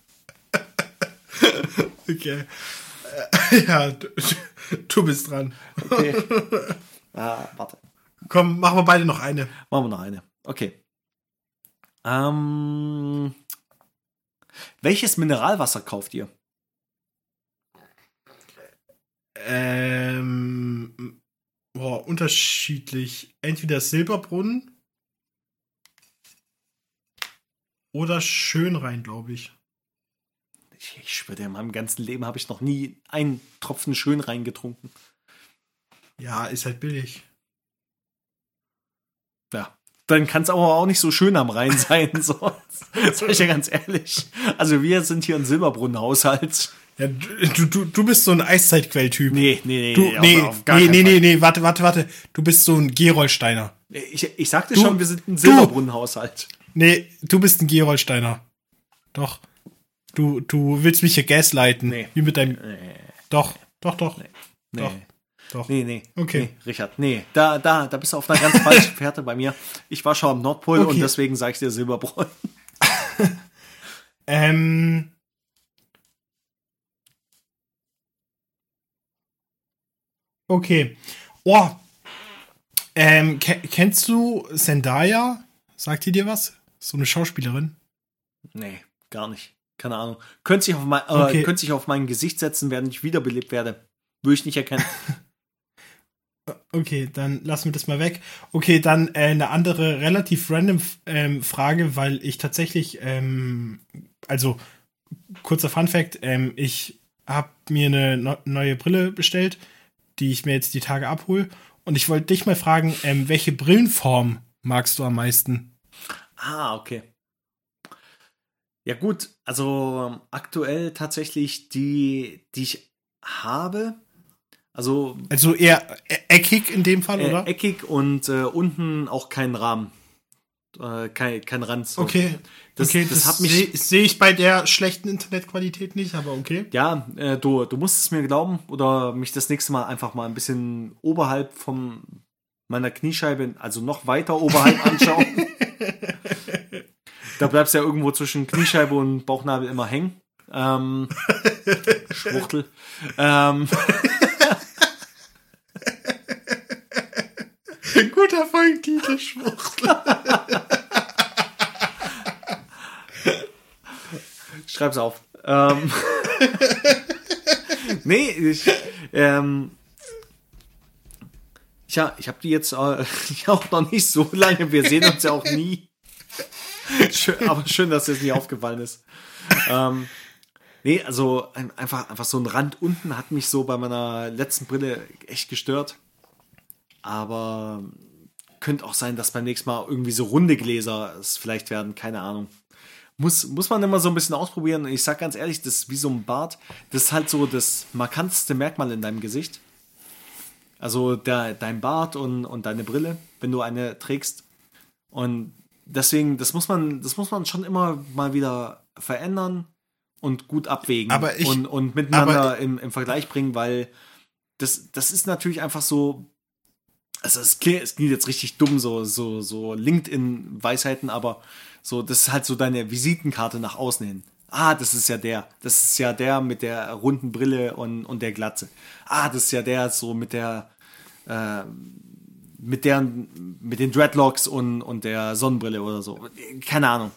Okay. Äh, Ja, du, du bist dran. Okay. Ah, warte. Komm, machen wir beide noch eine. Machen wir noch eine. Okay. Ähm, welches Mineralwasser kauft ihr? Ähm, boah, unterschiedlich. Entweder Silberbrunn oder Schönrhein, glaube ich. Ich, ich schwöre dir, in meinem ganzen Leben habe ich noch nie einen Tropfen Schönrhein getrunken. Ja, ist halt billig. Ja, dann kann es aber auch nicht so schön am Rhein sein. So, sag ich ja ganz ehrlich. Also wir sind hier ein Silberbrunnenhaushalt. Ja, du, du, du bist so ein Eiszeitquelltyp. Nee, nee, nee. Du, nee, nee, auf, auf gar nee, keinen nee, Fall. nee, nee, warte, warte, warte. Du bist so ein Gerolsteiner. Ich, ich sagte Du- schon, wir sind ein du- Silberbrunnenhaushalt. Nee, du bist ein Gerolsteiner. Doch. Du, du willst mich hier gaslighten. Nee. Wie mit deinem. Nee, Doch, doch, doch. nee. Doch. Doch. Nee, nee. Okay. Nee, Richard, nee. Da, da, da bist du auf einer ganz falschen Fährte bei mir. Ich war schon am Nordpol Okay. und deswegen sage ich dir Silberbrunn. Ähm. Okay. Oh. Ähm, ke kennst du Zendaya? Sagt die dir was? So eine Schauspielerin? Nee, gar nicht. Keine Ahnung. Könnte sich auf mein, äh, Okay. könnte sich auf mein Gesicht setzen, während ich wiederbelebt werde. Würde ich nicht erkennen. Okay, dann lassen wir das mal weg. Okay, dann äh, eine andere relativ random ähm, Frage, weil ich tatsächlich, ähm, also kurzer Funfact, ähm, ich habe mir eine no neue Brille bestellt, die ich mir jetzt die Tage abhole. Und ich wollte dich mal fragen, ähm, welche Brillenform magst du am meisten? Ah, okay. Ja gut, also ähm, aktuell tatsächlich die, die ich habe, also Also eher e- eckig in dem Fall, äh, oder? eckig und äh, unten auch kein Rahmen, äh, kein, kein Rand. So. Okay, Das, okay, das, das, hat mich. sehe seh ich bei der schlechten Internetqualität nicht, aber okay. Ja, äh, du, du musst es mir glauben oder mich das nächste Mal einfach mal ein bisschen oberhalb von meiner Kniescheibe, also noch weiter oberhalb anschauen. Da bleibst du ja irgendwo zwischen Kniescheibe und Bauchnabel immer hängen. Ähm, Schwuchtel. Ähm, Guter Folgentitel, Schwuchtel. schreib's auf. Ähm, nee, ich, ähm, ja, ich habe die jetzt äh, auch noch nicht so lange. Wir sehen uns ja auch nie. Schön, aber schön, dass dir das nie aufgefallen ist. Ähm, nee, also ein, einfach, einfach so ein Rand unten hat mich so bei meiner letzten Brille echt gestört. Aber könnte auch sein, dass beim nächsten Mal irgendwie so runde Gläser es vielleicht werden. Keine Ahnung. Muss, muss man immer so ein bisschen ausprobieren. Und ich sag ganz ehrlich, das ist wie so ein Bart. Das ist halt so das markanteste Merkmal in deinem Gesicht. Also der, dein Bart und, und deine Brille, wenn du eine trägst. Und deswegen, das muss man, das muss man schon immer mal wieder verändern und gut abwägen Aber ich- und, und miteinander aber- im, im Vergleich bringen, weil das, das ist natürlich einfach so, also es klingt, es klingt jetzt richtig dumm, so, so, so LinkedIn-Weisheiten, aber so, das ist halt so deine Visitenkarte nach außen hin. Ah, das ist ja der. Das ist ja der mit der runden Brille und, und der Glatze. Ah, das ist ja der so mit der äh, mit deren, mit den Dreadlocks und, und der Sonnenbrille oder so. Keine Ahnung.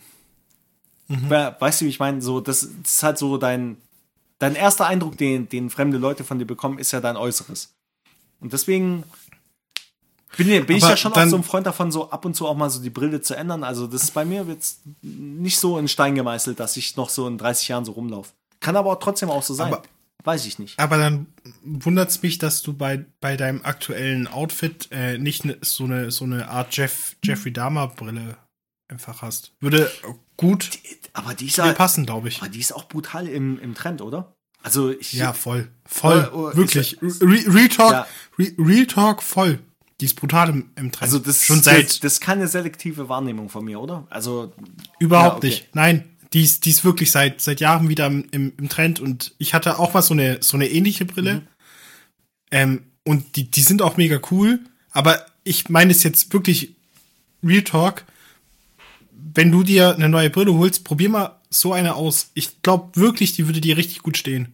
Mhm. We- Weißt du, wie ich meine? So, das, das ist halt so dein, dein erster Eindruck, den, den fremde Leute von dir bekommen, ist ja dein Äußeres. Und deswegen bin, bin ich Aber ja schon auch dann- so ein Freund davon, so ab und zu auch mal so die Brille zu ändern. Also das ist bei mir jetzt nicht so in Stein gemeißelt, dass ich noch so in dreißig Jahren so rumlaufe. Kann aber auch trotzdem auch so sein. Aber- Weiß ich nicht. Aber dann wundert's mich, dass du bei, bei deinem aktuellen Outfit äh, nicht ne, so, eine, so eine Art Jeff, Jeffrey Dahmer-Brille einfach hast. Würde gut Aber die ist, zu dir ja, passen, glaube ich. aber die ist auch brutal im, im Trend, oder? Also ich, Ja, voll. Voll. Oh, oh, wirklich. ist- Re Real Talk, Ja. Re Real Talk voll. Die ist brutal im, im Trend. also das, Schon seit das, das ist keine selektive Wahrnehmung von mir, oder? Also überhaupt ja, okay. nicht. Nein, die ist, die ist wirklich seit, seit Jahren wieder im, im, im Trend und ich hatte auch mal so eine, so eine ähnliche Brille. Mhm. Ähm, und die, die sind auch mega cool. Aber ich meine es jetzt wirklich Real Talk. Wenn du dir eine neue Brille holst, probier mal so eine aus. Ich glaube wirklich, die würde dir richtig gut stehen.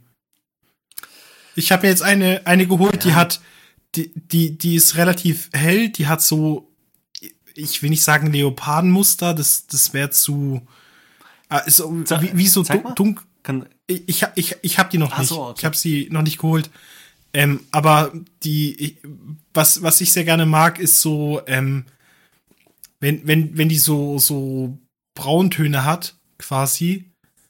Ich habe mir jetzt eine, eine geholt, die hat, die, die, die ist relativ hell, die hat so, ich will nicht sagen Leopardenmuster, das, das wäre zu, ah, ist so, wie, wie so zeig dun- mal. dunkel. kann, Ich, ich, hab- ich, ich habe die noch Ach nicht. so, okay. Ich habe sie noch nicht geholt. Ähm, aber die, ich, was, was ich sehr gerne mag, ist so, ähm, wenn, wenn, wenn die so, so Brauntöne hat, quasi.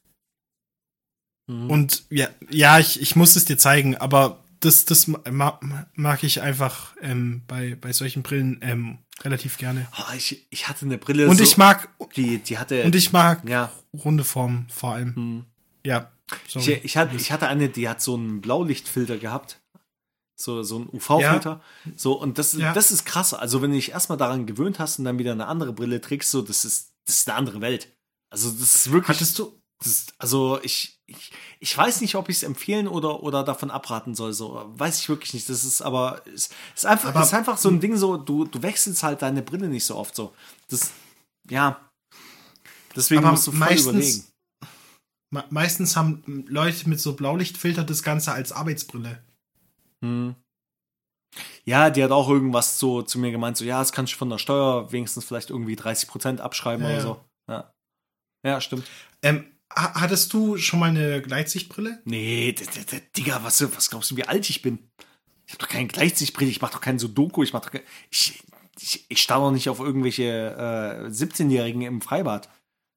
Mhm. Und ja, ja, ich, ich muss es dir zeigen, aber das, das ma, mag ich einfach ähm, bei, bei solchen Brillen ähm, relativ gerne. Oh, ich, ich hatte eine Brille. Und so, ich mag, die, die hatte. und ich mag ja. runde Formen vor allem. Hm. Ja. Ich, sorry. ich, hatte, ich hatte eine, die hat so einen Blaulichtfilter gehabt. So, so ein U V-Filter. Ja. So, und das, Ja. das ist krass. Also, wenn du dich erstmal daran gewöhnt hast und dann wieder eine andere Brille trägst, so, das ist, das ist eine andere Welt. Also, das ist wirklich. Hattest du, Das, also ich, ich, ich weiß nicht, ob ich es empfehlen oder, oder davon abraten soll. So weiß ich wirklich nicht. Das ist aber es ist einfach, Aber- es ist einfach so ein Ding. So du, du wechselst halt deine Brille nicht so oft. So das, ja. Deswegen Aber musst du voll meistens- überlegen. me- meistens haben Leute mit so Blaulichtfilter das Ganze als Arbeitsbrille. Hm. Ja, die hat auch irgendwas so zu mir gemeint. So ja, das kannst du von der Steuer wenigstens vielleicht irgendwie dreißig Prozent abschreiben Ja, oder ja. so. Ja, ja, stimmt. Ähm, ha- hattest du schon mal eine Gleitsichtbrille? Nee, d- d- d- Digga, was, was glaubst du, wie alt ich bin? Ich hab doch keine Gleitsichtbrille, ich mach doch keinen Sudoku, ich mach doch kein, ich, ich, ich starre doch nicht auf irgendwelche äh, siebzehn-Jährigen im Freibad.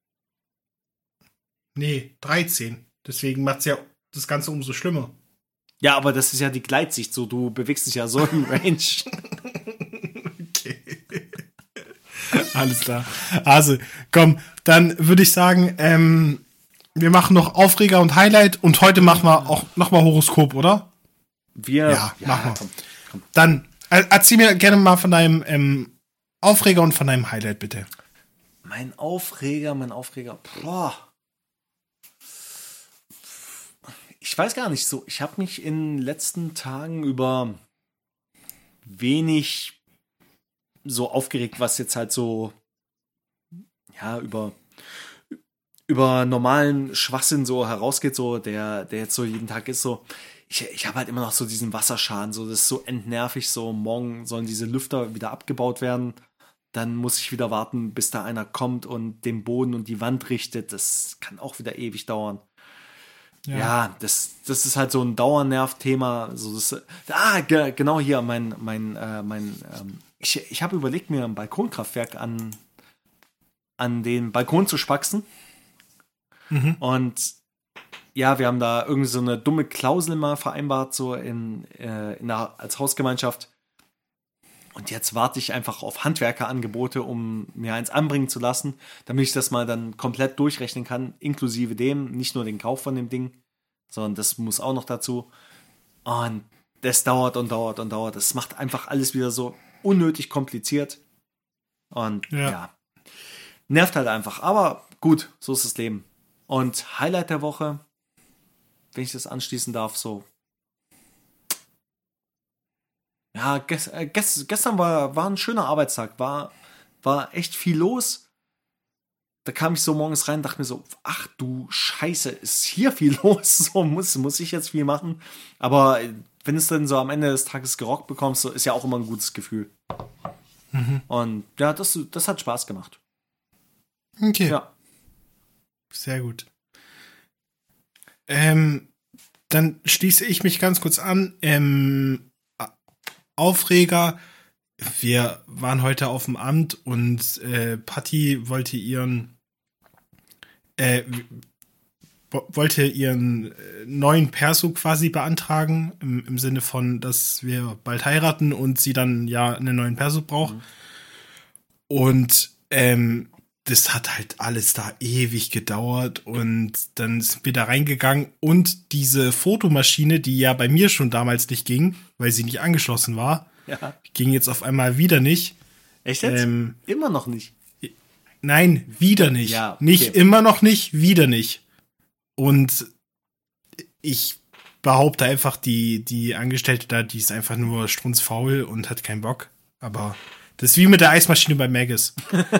Nee, dreizehn. Deswegen macht's ja das Ganze umso schlimmer. Ja, aber das ist ja die Gleitsicht, so du bewegst dich ja so im Range. Okay. Alles klar. Also, komm, dann würde ich sagen, ähm, wir machen noch Aufreger und Highlight und heute machen wir auch nochmal Horoskop, oder? Wir, Ja, mach mal. Komm, komm. Dann äh, erzähl mir gerne mal von deinem ähm, Aufreger und von deinem Highlight, bitte. Mein Aufreger, mein Aufreger, boah. Ich weiß gar nicht so. Ich habe mich in den letzten Tagen über wenig so aufgeregt, was jetzt halt so, ja, über, über normalen Schwachsinn so herausgeht, so, der, der jetzt so jeden Tag ist, so. Ich, ich habe halt immer noch so diesen Wasserschaden, so, das ist so entnervig, so, morgen sollen diese Lüfter wieder abgebaut werden. Dann muss ich wieder warten, bis da einer kommt und den Boden und die Wand richtet. Das kann auch wieder ewig dauern. Ja, ja das, das ist halt so ein Dauernerv-Thema. So das, ah, ge, genau hier, mein, mein, äh, mein, ähm, ich, ich habe überlegt, mir ein Balkonkraftwerk an, an den Balkon zu spaxen. Mhm. Und ja, wir haben da irgendwie so eine dumme Klausel mal vereinbart, so in, äh, in der, als Hausgemeinschaft. Und jetzt warte ich einfach auf Handwerkerangebote, um mir eins anbringen zu lassen, damit ich das mal dann komplett durchrechnen kann, inklusive dem, nicht nur den Kauf von dem Ding, sondern das muss auch noch dazu. Und das dauert und dauert und dauert. Das macht einfach alles wieder so unnötig kompliziert. Und Ja. ja, nervt halt einfach. Aber gut, so ist das Leben. Und Highlight der Woche, wenn ich das anschließen darf, so. Ja, ges, äh, ges, gestern war, war ein schöner Arbeitstag, war, war echt viel los. Da kam ich so morgens rein und dachte mir so, ach du Scheiße, ist hier viel los? So muss, muss ich jetzt viel machen. Aber wenn es dann so am Ende des Tages gerockt bekommst, so ist ja auch immer ein gutes Gefühl. Mhm. Und ja, das, das hat Spaß gemacht. Okay. Ja. Sehr gut. Ähm, dann schließe ich mich ganz kurz an. Ähm, Aufreger. Wir waren heute auf dem Amt und äh, Patti wollte ihren äh, wo- wollte ihren äh, neuen Perso quasi beantragen, im, im Sinne von, dass wir bald heiraten und sie dann ja einen neuen Perso braucht. Mhm. Und ähm, das hat halt alles da ewig gedauert und dann sind wir da reingegangen und diese Fotomaschine, die ja bei mir schon damals nicht ging, weil sie nicht angeschlossen war, Ja. ging jetzt auf einmal wieder nicht. Echt jetzt? Ähm, Immer noch nicht. Nein, wieder nicht. Ja, okay. Nicht immer noch nicht, wieder nicht. Und ich behaupte einfach, die, die Angestellte da, die ist einfach nur strunzfaul und hat keinen Bock. Aber das ist wie mit der Eismaschine bei Maggis.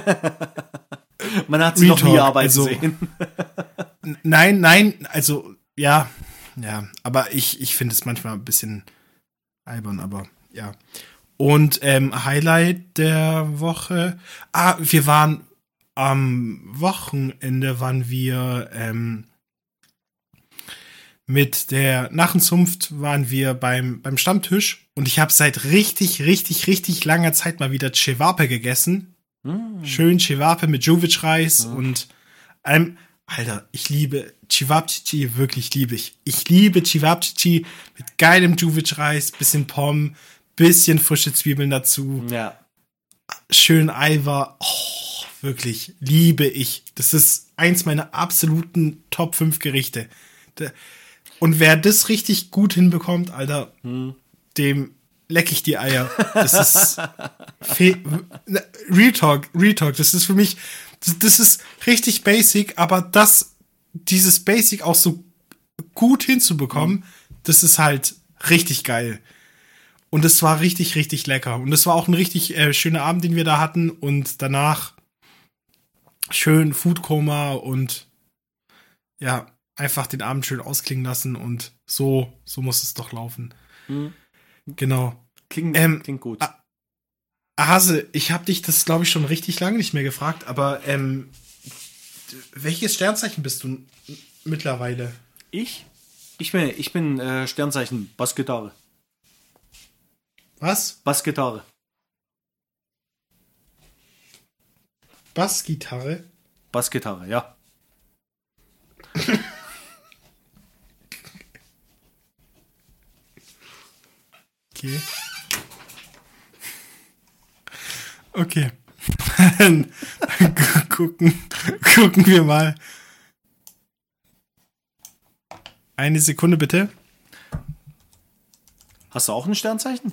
Man hat sie noch nie Retalk, arbeiten also- sehen. N- Nein, nein, also, ja, ja, aber ich, ich finde es manchmal ein bisschen albern, aber ja. Und ähm, Highlight der Woche, ah, wir waren am Wochenende, waren wir ähm, mit der Narrenzunft waren wir beim, beim Stammtisch und ich habe seit richtig, richtig, richtig langer Zeit mal wieder Cevape gegessen. Mm. Schön Cevape mit Jovic-Reis mm. und einem, Alter, ich liebe Cevapcici, wirklich liebe ich. Ich liebe Cevapcici mit geilem Jovic-Reis, bisschen Pommes, bisschen frische Zwiebeln dazu. Ja. Schön Eiweiß. Oh, wirklich, liebe ich. Das ist eins meiner absoluten Top fünf Gerichte. Und wer das richtig gut hinbekommt, Alter, hm. dem leck ich die Eier. Das ist fe- Real Talk, Real Talk. Das ist für mich, das, das ist richtig basic, aber das, dieses Basic auch so gut hinzubekommen, hm. das ist halt richtig geil. Und es war richtig, richtig lecker. Und es war auch ein richtig äh, schöner Abend, den wir da hatten. Und danach schön Foodkoma und ja, einfach den Abend schön ausklingen lassen. Und so, so muss es doch laufen. Mhm. Genau. Klingt, ähm, klingt gut. Ah, Hase, ich habe dich das, glaube ich, schon richtig lange nicht mehr gefragt. Aber ähm, welches Sternzeichen bist du n- mittlerweile? Ich? Ich bin, ich bin äh, Sternzeichen Bassgitarre. Was? Bassgitarre. Bassgitarre? Bassgitarre, ja. Okay. Okay. Dann gucken, gucken wir mal. Eine Sekunde bitte. Hast du auch ein Sternzeichen?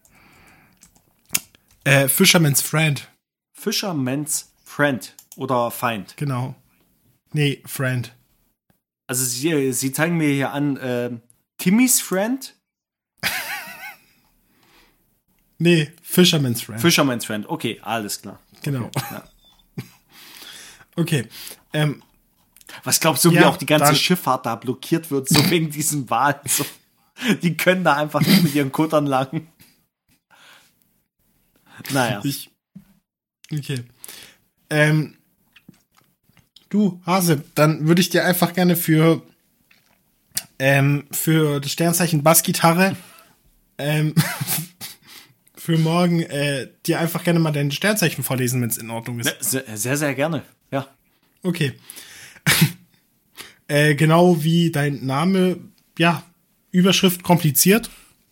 Äh, Fisherman's Friend. Fisherman's Friend oder Feind. Genau. Nee, Friend. Also sie, sie zeigen mir hier an, äh, Timmys Friend? Nee, Fisherman's Friend. Fisherman's Friend, okay, alles klar. Genau. Okay, ja. Okay. Ähm, Was glaubst du, wie ja, auch die ganze dann, Schifffahrt da blockiert wird, so wegen diesen Wahlen? So. Die können da einfach nicht mit ihren Kuttern lang. Naja. Ich, okay. Ähm, du, Hase, dann würde ich dir einfach gerne für ähm, für das Sternzeichen Bassgitarre ähm, für morgen äh, dir einfach gerne mal dein Sternzeichen vorlesen, wenn es in Ordnung ist. Sehr, sehr, sehr gerne, ja. Okay. äh, genau wie dein Name, ja, Überschrift kompliziert.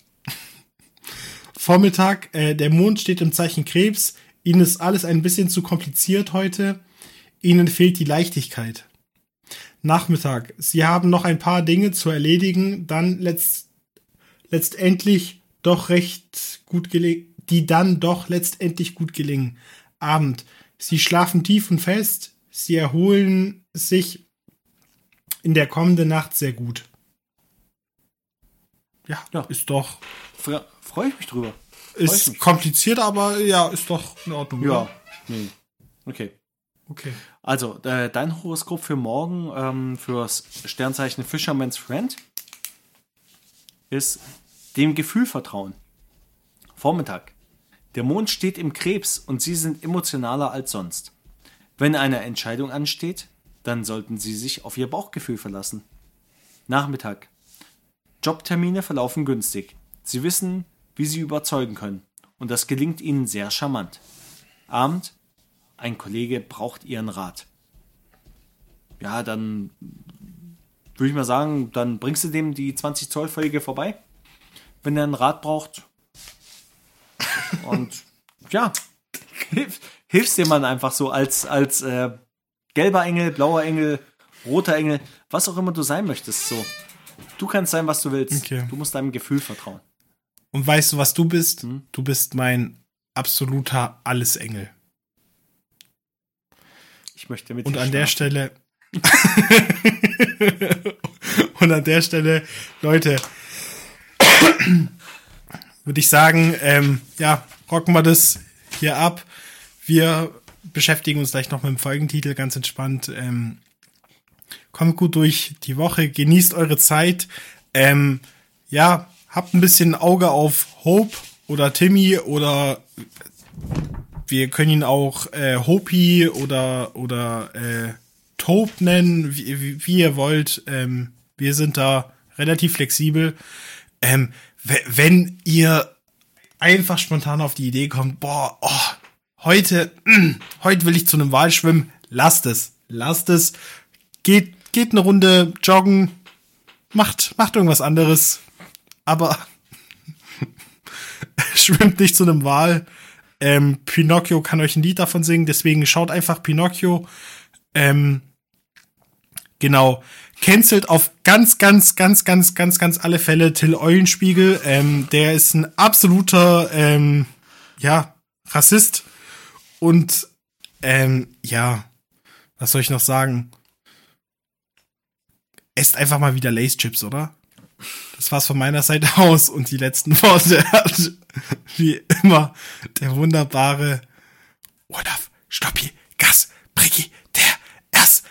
Vormittag, äh, der Mond steht im Zeichen Krebs. Ihnen ist alles ein bisschen zu kompliziert heute. Ihnen fehlt die Leichtigkeit. Nachmittag, Sie haben noch ein paar Dinge zu erledigen, dann letzt, letztendlich doch recht gut gelingen, die dann doch letztendlich gut gelingen. Abend, Sie schlafen tief und fest. Sie erholen sich in der kommenden Nacht sehr gut. Ja, ja. Ist doch... Fre- Freue ich mich drüber. Ist mich. Kompliziert, aber ja, ist doch in Ordnung. Ja. Oder? Nee. Okay. Okay. Also, äh, dein Horoskop für morgen, ähm, fürs Sternzeichen Fisherman's Friend, ist dem Gefühl vertrauen. Vormittag. Der Mond steht im Krebs und Sie sind emotionaler als sonst. Wenn eine Entscheidung ansteht, dann sollten Sie sich auf Ihr Bauchgefühl verlassen. Nachmittag. Jobtermine verlaufen günstig. Sie wissen, wie Sie überzeugen können. Und das gelingt Ihnen sehr charmant. Abend. Ein Kollege braucht Ihren Rat. Ja, dann würde ich mal sagen, dann bringst du dem die zwanzig Zoll Folge vorbei, wenn er einen Rat braucht. Und ja, hilf, hilfst dem Mann einfach so als, als äh, gelber Engel, blauer Engel, roter Engel, was auch immer du sein möchtest. So, du kannst sein, was du willst. Okay. Du musst deinem Gefühl vertrauen. Und weißt du, was du bist? Hm? Du bist mein absoluter Allesengel. Ich möchte mit Und dir an der schlafen. Stelle und an der Stelle, Leute, würde ich sagen, ähm, ja, rocken wir das hier ab. Wir beschäftigen uns gleich noch mit dem Folgentitel, ganz entspannt. Ähm, kommt gut durch die Woche, genießt eure Zeit. Ähm, ja, habt ein bisschen ein Auge auf Hope oder Timmy oder wir können ihn auch äh, Hopi oder oder äh, Tope nennen, wie, wie, wie ihr wollt. Ähm, wir sind da relativ flexibel. Ähm, w- wenn ihr einfach spontan auf die Idee kommt, boah, oh, heute, mh, heute will ich zu einem Wal schwimmen, lasst es, lasst es, geht, geht eine Runde joggen, macht, macht irgendwas anderes, aber schwimmt nicht zu einem Wal. Ähm, Pinocchio kann euch ein Lied davon singen, deswegen schaut einfach Pinocchio. Ähm, genau. Cancelt auf ganz, ganz, ganz, ganz, ganz, ganz alle Fälle Till Eulenspiegel. Ähm, der ist ein absoluter, ähm, ja, Rassist. Und, ähm, ja, was soll ich noch sagen? Esst einfach mal wieder Lay's Chips, oder? Das war's von meiner Seite aus. Und die letzten Worte hat, wie immer, der wunderbare Olaf Stoppi Gas Briggi, der Erste.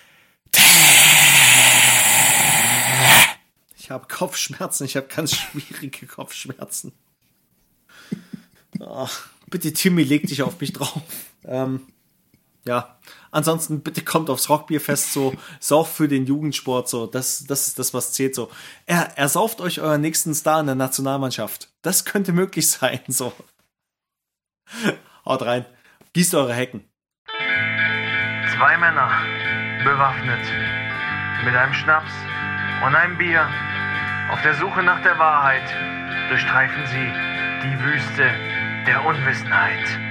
Ich habe Kopfschmerzen, ich habe ganz schwierige Kopfschmerzen. Oh, bitte, Timmy, leg dich auf mich drauf. Ähm, ja, ansonsten bitte kommt aufs Rockbierfest, so, sauft für den Jugendsport, so, das, das ist das, was zählt, so. Er, er sauft euch euren nächsten Star in der Nationalmannschaft. Das könnte möglich sein, so. Haut rein, gießt eure Hecken. Zwei Männer, bewaffnet, mit einem Schnaps und einem Bier, auf der Suche nach der Wahrheit, durchstreifen sie die Wüste der Unwissenheit.